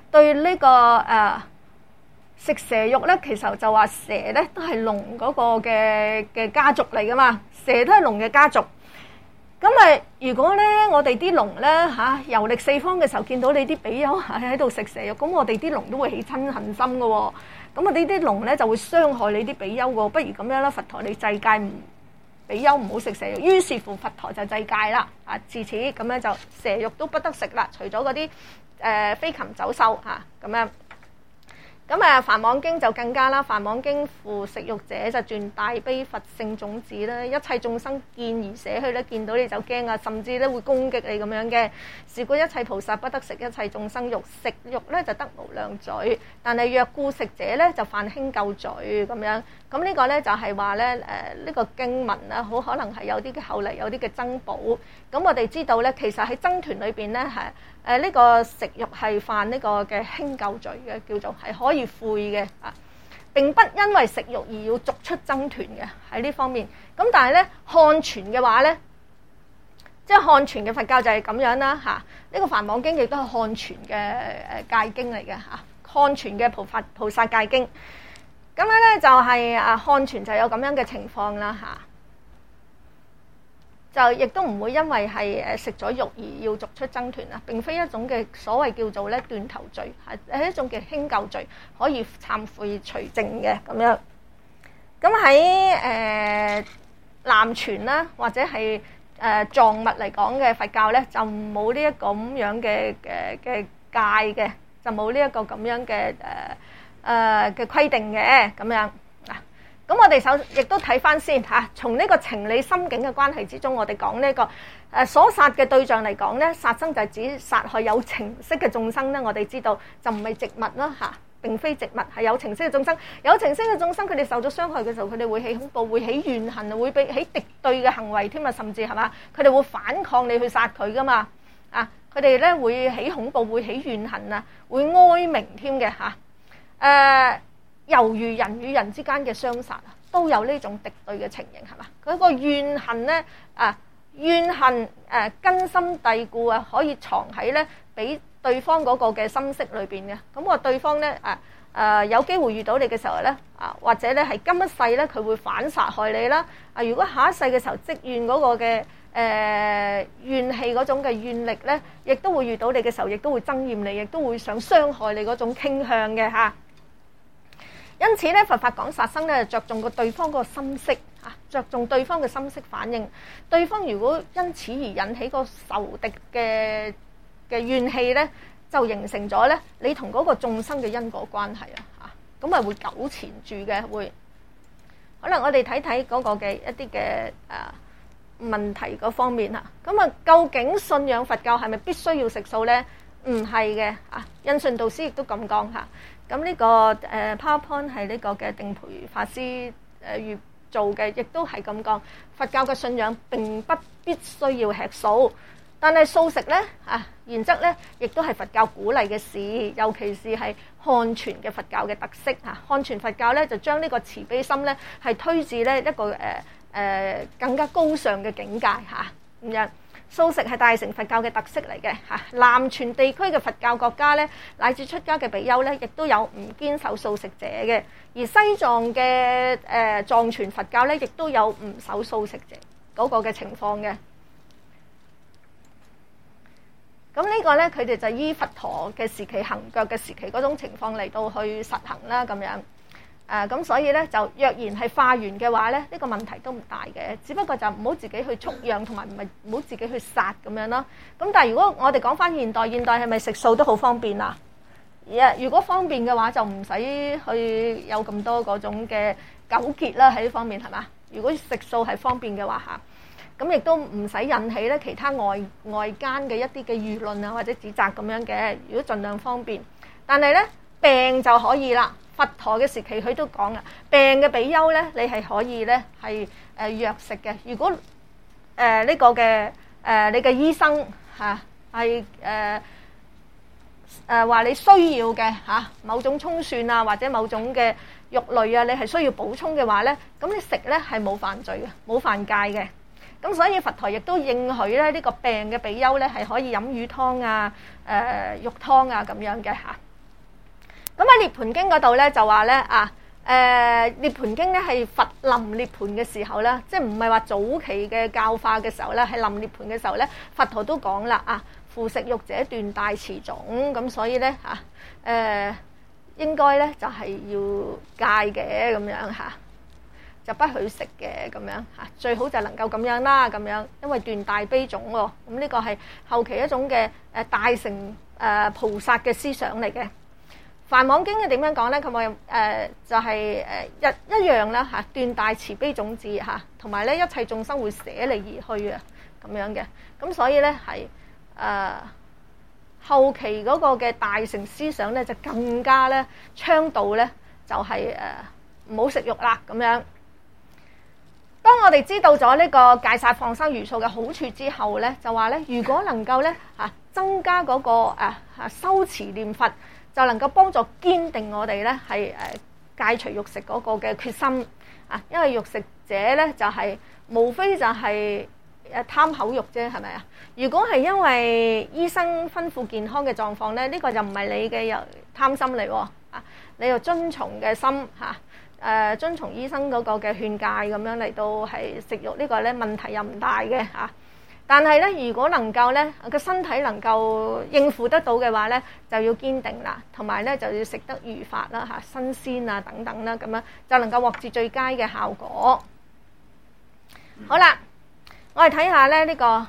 對呢、這個誒、呃、食蛇肉咧，其實就話蛇咧都係龍嗰個嘅嘅家族嚟噶嘛，蛇都係龍嘅家族。咁啊，如果咧我哋啲龍咧嚇遊歷四方嘅時候，見到你啲比丘喺度食蛇肉，咁我哋啲龍都會起親恨心嘅喎。咁啊，呢啲龍咧就會傷害你啲比丘喎。不如咁樣啦，佛陀你制戒唔比丘唔好食蛇肉。於是乎佛陀就制戒啦。啊，自此咁樣就蛇肉都不得食啦，除咗嗰啲誒飛禽走獸嚇咁樣。咁啊，梵網經就更加啦。梵網經付食肉者就轉大悲佛性種子啦，一切眾生見而捨去咧，見到你就驚啊，甚至咧會攻擊你咁樣嘅。是故一切菩薩不得食一切眾生肉，食肉咧就得無量罪，但係若故食者咧就犯輕垢罪咁樣。咁呢個咧就係話咧誒呢個經文啊，好可能係有啲嘅後嚟有啲嘅增補。咁我哋知道咧，其實喺僧團裏邊咧係誒呢個食肉係犯呢個嘅輕垢罪嘅，叫做係可以悔嘅啊，並不因為食肉而要逐出僧團嘅喺呢方面。咁但係咧漢傳嘅話咧，即係漢傳嘅佛教就係咁樣啦嚇。呢個梵網經亦都係漢傳嘅誒戒經嚟嘅嚇，漢傳嘅菩薩菩薩戒經。咁樣咧就係啊漢傳就有咁樣嘅情況啦嚇，就亦都唔會因為係誒食咗肉而要逐出僧團啊，並非一種嘅所謂叫做咧斷頭罪，係係一種嘅輕垢罪，可以懺悔除淨嘅咁樣。咁喺誒南傳啦，或者係誒藏物嚟講嘅佛教咧，就冇呢一個咁樣嘅嘅嘅戒嘅，就冇呢一個咁樣嘅誒。誒嘅規定嘅咁樣嗱，咁我哋首亦都睇翻先嚇，從呢個情理心境嘅關係之中，我哋講呢個誒所殺嘅對象嚟講咧，殺生就係指殺害有情識嘅眾生咧。我哋知道就唔係植物啦嚇，並非植物，係有情識嘅眾生。有情識嘅眾生，佢哋受咗傷害嘅時候，佢哋會起恐怖，會起怨恨，會俾起敵對嘅行為添啊，甚至係嘛，佢哋會反抗你去殺佢噶嘛啊！佢哋咧會起恐怖，會起怨恨啊，會哀鳴添嘅嚇。誒、呃，猶如人與人之間嘅相殺啊，都有呢種敵對嘅情形，係嘛？佢個怨恨咧，啊怨恨誒、呃、根深蒂固啊，可以藏喺咧俾對方嗰個嘅心識裏邊嘅。咁我對方咧啊誒有機會遇到你嘅時候咧啊，或者咧係今一世咧佢會反殺害你啦。啊，如果下一世嘅時候積怨嗰個嘅誒、呃、怨氣嗰種嘅怨力咧，亦都會遇到你嘅時候，亦都會憎厭你，亦都會想傷害你嗰種傾向嘅嚇。因此咧，佛法講殺生咧，着重個對方個心識嚇，着重對方嘅心識反應。對方如果因此而引起個仇敵嘅嘅怨氣咧，就形成咗咧你同嗰個眾生嘅因果關係啊嚇，咁啊會糾纏住嘅會。可能我哋睇睇嗰個嘅一啲嘅誒問題嗰方面嚇，咁啊究竟信仰佛教係咪必須要食素咧？唔係嘅啊，印順導師亦都咁講嚇。咁呢個誒 PowerPoint 係呢個嘅定培法師誒預做嘅，亦都係咁講。佛教嘅信仰並不必須要吃素，但係素食咧啊原則咧，亦都係佛教鼓勵嘅事，尤其是係漢傳嘅佛教嘅特色嚇。漢傳佛教咧就將呢個慈悲心咧係推至咧一個誒誒更加高尚嘅境界嚇咁樣。素食係大乘佛教嘅特色嚟嘅嚇，南傳地區嘅佛教國家咧，乃至出家嘅比丘咧，亦都有唔堅守素食者嘅；而西藏嘅誒、呃、藏傳佛教咧，亦都有唔守素食者嗰個嘅情況嘅。咁呢個咧，佢哋就依佛陀嘅時期行腳嘅時期嗰種情況嚟到去實行啦，咁樣。誒咁、呃、所以咧就若然係化緣嘅話咧，呢、這個問題都唔大嘅，只不過就唔好自己去蓄養，同埋唔係唔好自己去殺咁樣咯。咁但係如果我哋講翻現代，現代係咪食素都好方便啊？如果方便嘅話，就唔使去有咁多嗰種嘅糾結啦喺呢方面係嘛？如果食素係方便嘅話嚇，咁亦都唔使引起咧其他外外間嘅一啲嘅輿論啊或者指責咁樣嘅。如果盡量方便，但係咧病就可以啦。佛陀嘅時期佢都講啦，病嘅比丘咧，你係可以咧係誒藥食嘅。如果誒呢、呃這個嘅誒、呃、你嘅醫生嚇係誒誒話你需要嘅嚇、啊、某種葱蒜啊或者某種嘅肉類啊，你係需要補充嘅話咧，咁你食咧係冇犯罪嘅，冇犯戒嘅。咁所以佛陀亦都應許咧呢、這個病嘅比丘咧係可以飲魚湯啊、誒、呃、肉湯啊咁樣嘅嚇。 咁喺《涅槃經》嗰度咧就話咧啊，誒《涅槃經》咧係佛臨涅槃嘅時候咧，即係唔係話早期嘅教化嘅時候咧，係臨涅槃嘅時候咧，佛陀都講啦啊，父食肉者斷帶持種，咁所以咧嚇誒應該咧就係要戒嘅咁樣嚇，就不許食嘅咁樣嚇，最好就能夠咁樣啦咁樣，因為斷帶悲種喎，咁呢個係後期一種嘅誒大乘誒菩薩嘅思想嚟嘅。梵網經嘅點樣講咧？佢話誒就係誒一一樣啦嚇，斷帶慈悲種子嚇，同埋咧一切眾生會捨離而去啊咁樣嘅。咁所以咧係誒後期嗰個嘅大乘思想咧就更加咧倡導咧就係誒唔好食肉啦咁樣。當我哋知道咗呢個戒殺放生茹素嘅好處之後咧，就話咧如果能夠咧嚇增加嗰個誒嚇修持念佛，就能夠幫助堅定我哋咧係誒戒除肉食嗰個嘅決心啊！因為肉食者咧就係、是、無非就係誒貪口肉啫，係咪啊？如果係因為醫生吩咐健康嘅狀況咧，呢、這個就唔係你嘅又貪心嚟喎啊！你又遵從嘅心嚇誒、啊，遵從醫生嗰個嘅勸誡咁樣嚟到係食肉，呢個咧問題又唔大嘅嚇。啊但係咧，如果能夠咧個身體能夠應付得到嘅話咧，就要堅定啦，同埋咧就要食得如法啦嚇，新鮮啊等等啦，咁樣就能夠獲至最佳嘅效果。好啦，我哋睇下咧呢個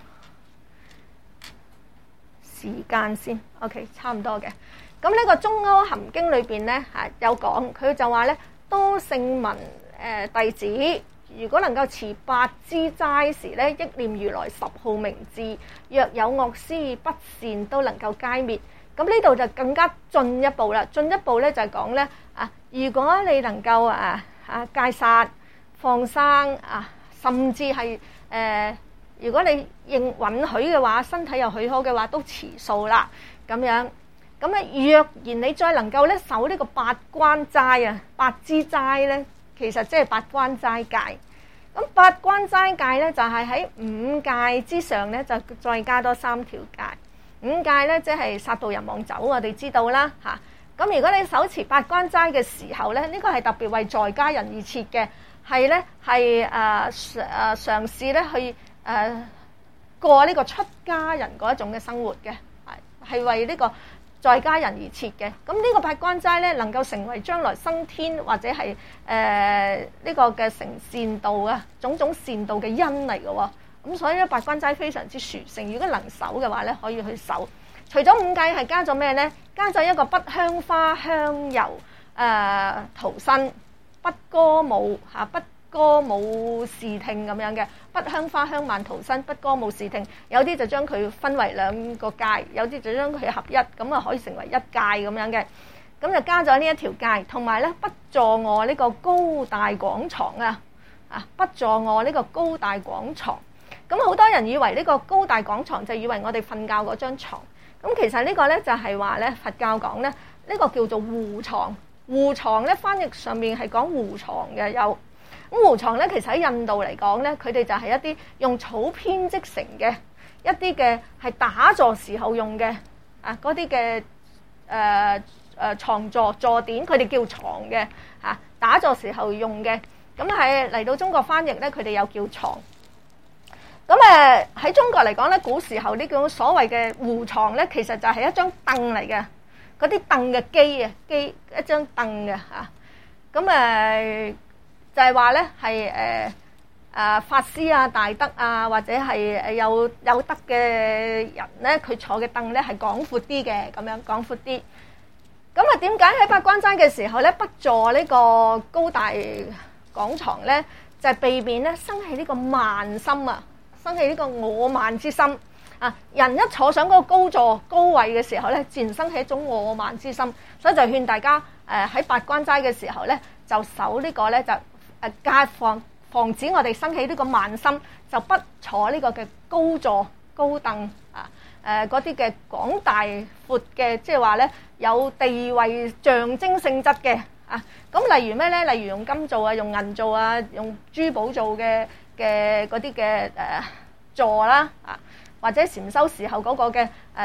時間先 ，OK， 差唔多嘅。咁呢個《中阿含經》裏邊咧嚇有講，佢就話咧多聖聞誒弟子，如果能夠持八支齋時咧，憶念如來十號名字，若有惡思不善，都能夠皆滅。咁呢度就更加進一步啦。進一步咧就係講咧啊，如果你能夠啊啊戒殺放生啊，甚至係誒、呃，如果你認允許嘅話，身體又許可嘅話，都持素啦。咁樣咁啊，若然你再能夠咧守呢個八關齋啊，八支齋咧。其實即係八關齋戒，咁八關齋戒咧就係喺五戒之上咧，就再加多三條戒。五戒咧即係殺盜淫妄酒，我哋知道啦嚇。咁如果你手持八關齋嘅時候咧，呢個係特別為在家人而設嘅，係咧係誒誒嘗試咧去誒過呢個出家人嗰一種嘅生活嘅，係係為呢個在家人而設嘅。咁呢個八關齋咧，能夠成為將來生天或者係誒呢個嘅成善道啊，種種善道嘅因嚟嘅喎。咁所以咧，八關齋非常之殊勝。如果能守嘅話咧，可以去守。除咗五戒，係加咗咩咧？加咗一個不香花香油誒塗身，不歌舞嚇，不歌舞視聽咁樣嘅。不香花香鬘塗身，不歌舞視聽。有啲就將佢分為兩個戒，有啲就將佢合一，咁啊可以成為一戒咁樣嘅。咁就加咗呢一條戒，同埋咧不坐臥呢個高大廣床啊！啊，不坐臥呢個高大廣床。咁好多人以為呢個高大廣床就以為我哋瞓覺嗰張牀。咁其實呢個咧就係話咧佛教講咧呢個叫做護床。護床咧翻譯上面係講護床嘅有。咁護床咧其實喺印度嚟講咧，佢哋就係一啲用草編織成嘅一啲嘅係打坐時候用嘅啊嗰啲嘅誒誒牀座坐墊，佢哋叫床嘅嚇，打坐時候用嘅。咁係嚟到中國翻譯咧，佢哋又叫床。咁誒喺中國嚟講咧，古時候呢種所謂嘅護床咧，其實就係一張凳嚟嘅，嗰啲凳嘅機啊，機一張凳嘅嚇。咁誒就係話咧係誒誒法師啊、大德啊，或者係誒有有德嘅人咧，佢坐嘅凳咧係廣闊啲嘅，咁樣廣闊啲。咁啊點解喺八關齋嘅時候咧不坐呢個高大廣床咧？就係避免咧生起呢個慢心啊！生起呢個我慢之心啊！人一坐上嗰個高座高位嘅時候咧，自然生起一種我慢之心，所以就勸大家誒喺八關齋嘅時候咧，就守呢個咧就誒戒防防止我哋生起呢個慢心，就不坐呢個嘅高座高凳啊誒嗰啲嘅廣大闊嘅，即係話咧有地位象徵性質嘅啊。咁例如咩咧？例如用金做啊，用銀做啊，用珠寶做嘅。嘅嗰啲嘅誒座啦啊，或者禪修時候嗰個嘅誒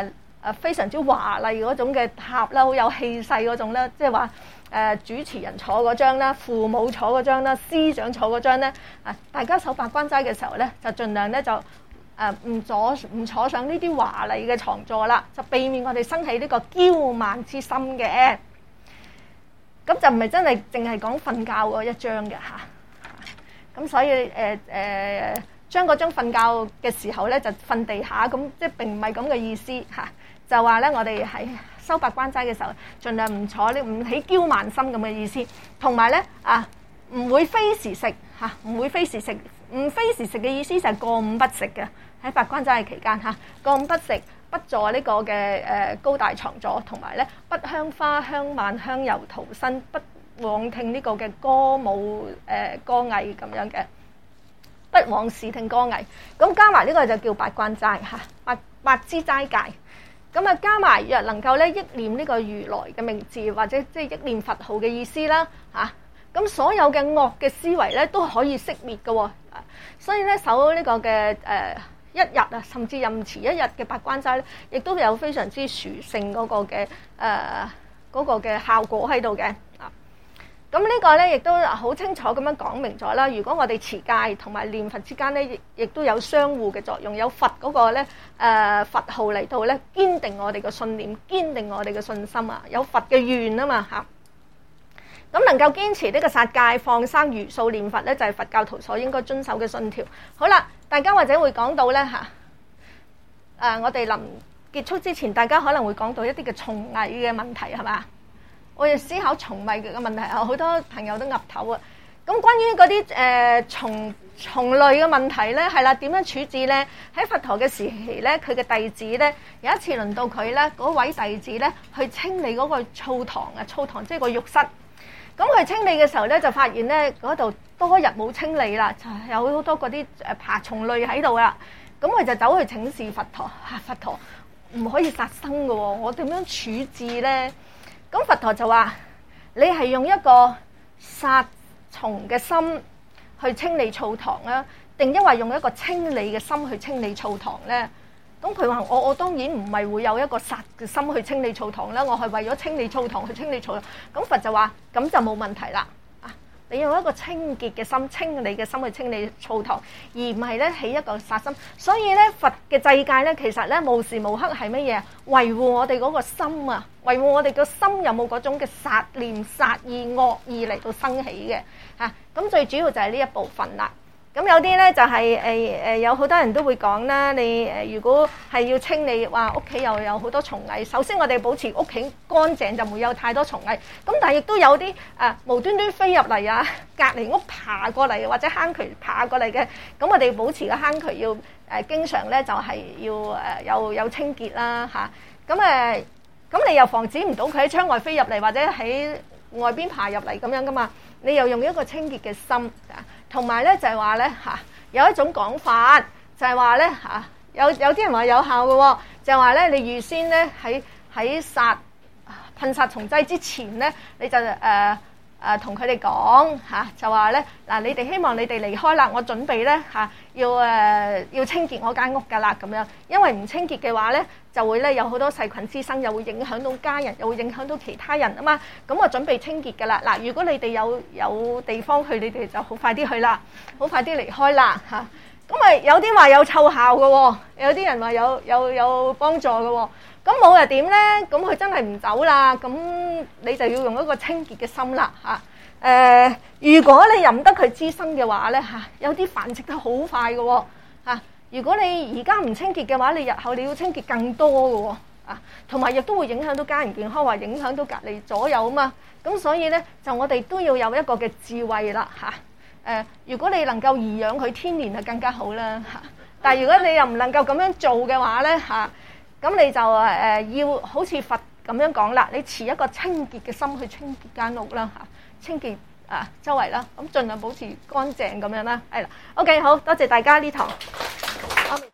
誒非常之華麗嗰種嘅塔啦，好有氣勢嗰種咧，即係話誒主持人坐嗰張啦，父母坐嗰張啦，司長坐嗰張咧，啊大家守八關齋嘅時候咧，就盡量咧就誒唔坐唔坐上呢啲華麗嘅床座啦，就避免我哋生起呢個驕慢之心嘅。咁就唔係真係淨係講瞓覺嗰一張嘅嚇。咁所以誒誒、呃、將嗰張瞓覺嘅時候咧就瞓地下，咁即係並唔係咁嘅意思嚇。就話咧，我哋喺修八關齋嘅時候，盡量唔坐呢，唔起驕慢心咁嘅意思。同埋咧啊，唔會非時食嚇，唔會非時食。唔非時食嘅意思就係過午不食嘅，喺八關齋嘅期間嚇，過午不食，不坐呢個嘅誒高大床座，同埋咧不香花香鬘香油塗身，不往聽呢個嘅歌舞誒歌藝咁樣嘅，不往視聽歌藝。咁加埋呢個就叫八關齋嚇，八八支齋戒。咁啊，加埋若能夠咧憶念呢個如來嘅名字，或者即係憶念佛號嘅意思啦嚇。咁所有嘅惡嘅思維咧都可以熄滅嘅喎。所以咧守呢個嘅誒一日啊，甚至任持一日嘅八關齋咧，亦都有非常之殊勝嗰個嘅誒嗰個嘅效果喺度嘅啊。咁呢個咧亦都好清楚咁樣講明咗啦。如果我哋持戒同埋念佛之間咧，亦亦都有相互嘅作用，有佛嗰個咧誒佛號嚟到咧堅定我哋嘅信念，堅定我哋嘅信心啊，有佛嘅願啊嘛嚇。咁能夠堅持呢個殺戒、放生、茹素、念佛咧，就係佛教徒所應該遵守嘅信條。好啦，大家或者會講到咧嚇，誒我哋臨結束之前，大家可能會講到一啲嘅蟲蟻嘅問題係嘛？我哋思考蟲蟻嘅問題，好多朋友都岌頭啊。咁關於嗰啲誒蟲蟲類嘅問題咧，係啦，點樣處置咧？喺佛陀嘅時期咧，佢嘅弟子咧有一次輪到佢咧，嗰位弟子咧去清理嗰個澡堂啊，澡堂即係個浴室。咁佢清理嘅時候咧，就發現咧嗰度多日冇清理啦，就有好多嗰啲誒爬蟲類喺度啦。咁佢就走去請示佛陀，嚇佛陀唔可以殺生嘅喎，我點樣處置咧？咁佛陀就話：你係用一個殺蟲嘅心去清理澡堂啊，定因為用一個清理嘅心去清理澡堂咧？咁佢話：我我當然唔係會有一個殺嘅心去清理澡堂啦，我係為咗清理澡堂去清理澡堂。咁佛就話：咁就冇問題啦。啊，你用一個清潔嘅心、清理嘅心去清理澡堂，而唔係咧起一個殺心。所以咧，佛嘅制戒咧，其實咧無時無刻係乜嘢？維護我哋嗰個心啊，維護我哋個心有冇嗰種嘅殺念、殺意、惡意嚟到生起嘅嚇。咁最主要就係呢一部分啦。咁有啲咧就係誒誒，有好多人都會講啦。你誒如果係要清理，話屋企又有好多蟲蟻。首先我哋保持屋企乾淨，就唔會有太多蟲蟻。咁但係亦都有啲誒無端端飛入嚟啊，隔離屋爬過嚟或者坑渠爬過嚟嘅。咁我哋保持個坑渠要誒經常咧就係要誒有有清潔啦嚇。咁誒咁你又防止唔到佢喺窗外飛入嚟或者喺外邊爬入嚟咁樣噶嘛？你又用一個清潔嘅心啊。同埋咧就係話咧嚇，有一種講法就係話咧嚇，有有啲人話有效嘅喎，就係話咧你預先咧喺喺殺噴殺蟲劑之前咧，你就誒誒同佢哋講嚇，就話咧嗱，你哋希望你哋離開啦，我準備咧嚇要誒、呃、要清潔我間屋㗎啦咁樣，因為唔清潔嘅話咧就會咧有好多細菌滋生，又會影響到家人，又會影響到其他人啊嘛。咁我準備清潔㗎啦。嗱，如果你哋有有地方去，你哋就好快啲去啦，好快啲離開啦嚇。咁啊有啲話有奏效嘅喎，有啲人話有有有幫助嘅喎。咁冇又點咧？咁佢真係唔走啦，咁你就要用一個清潔嘅心啦嚇。誒、呃，如果你任得佢滋生嘅話咧嚇，有啲繁殖得好快嘅喎嚇。如果你而家唔清潔嘅話，你日後你要清潔更多嘅喎啊，同埋亦都會影響到家人健康，或影響到隔離左右啊嘛。咁所以咧，就我哋都要有一個嘅智慧啦嚇。誒、呃，如果你能夠頤養佢天年就更加好啦嚇。但係如果你又唔能夠咁樣做嘅話咧嚇，咁你就誒要好似佛咁樣講啦，你持一個清潔嘅心去清潔間屋啦嚇，清潔啊周圍啦，咁盡量保持乾淨咁樣啦，係啦。OK，好多謝大家呢堂。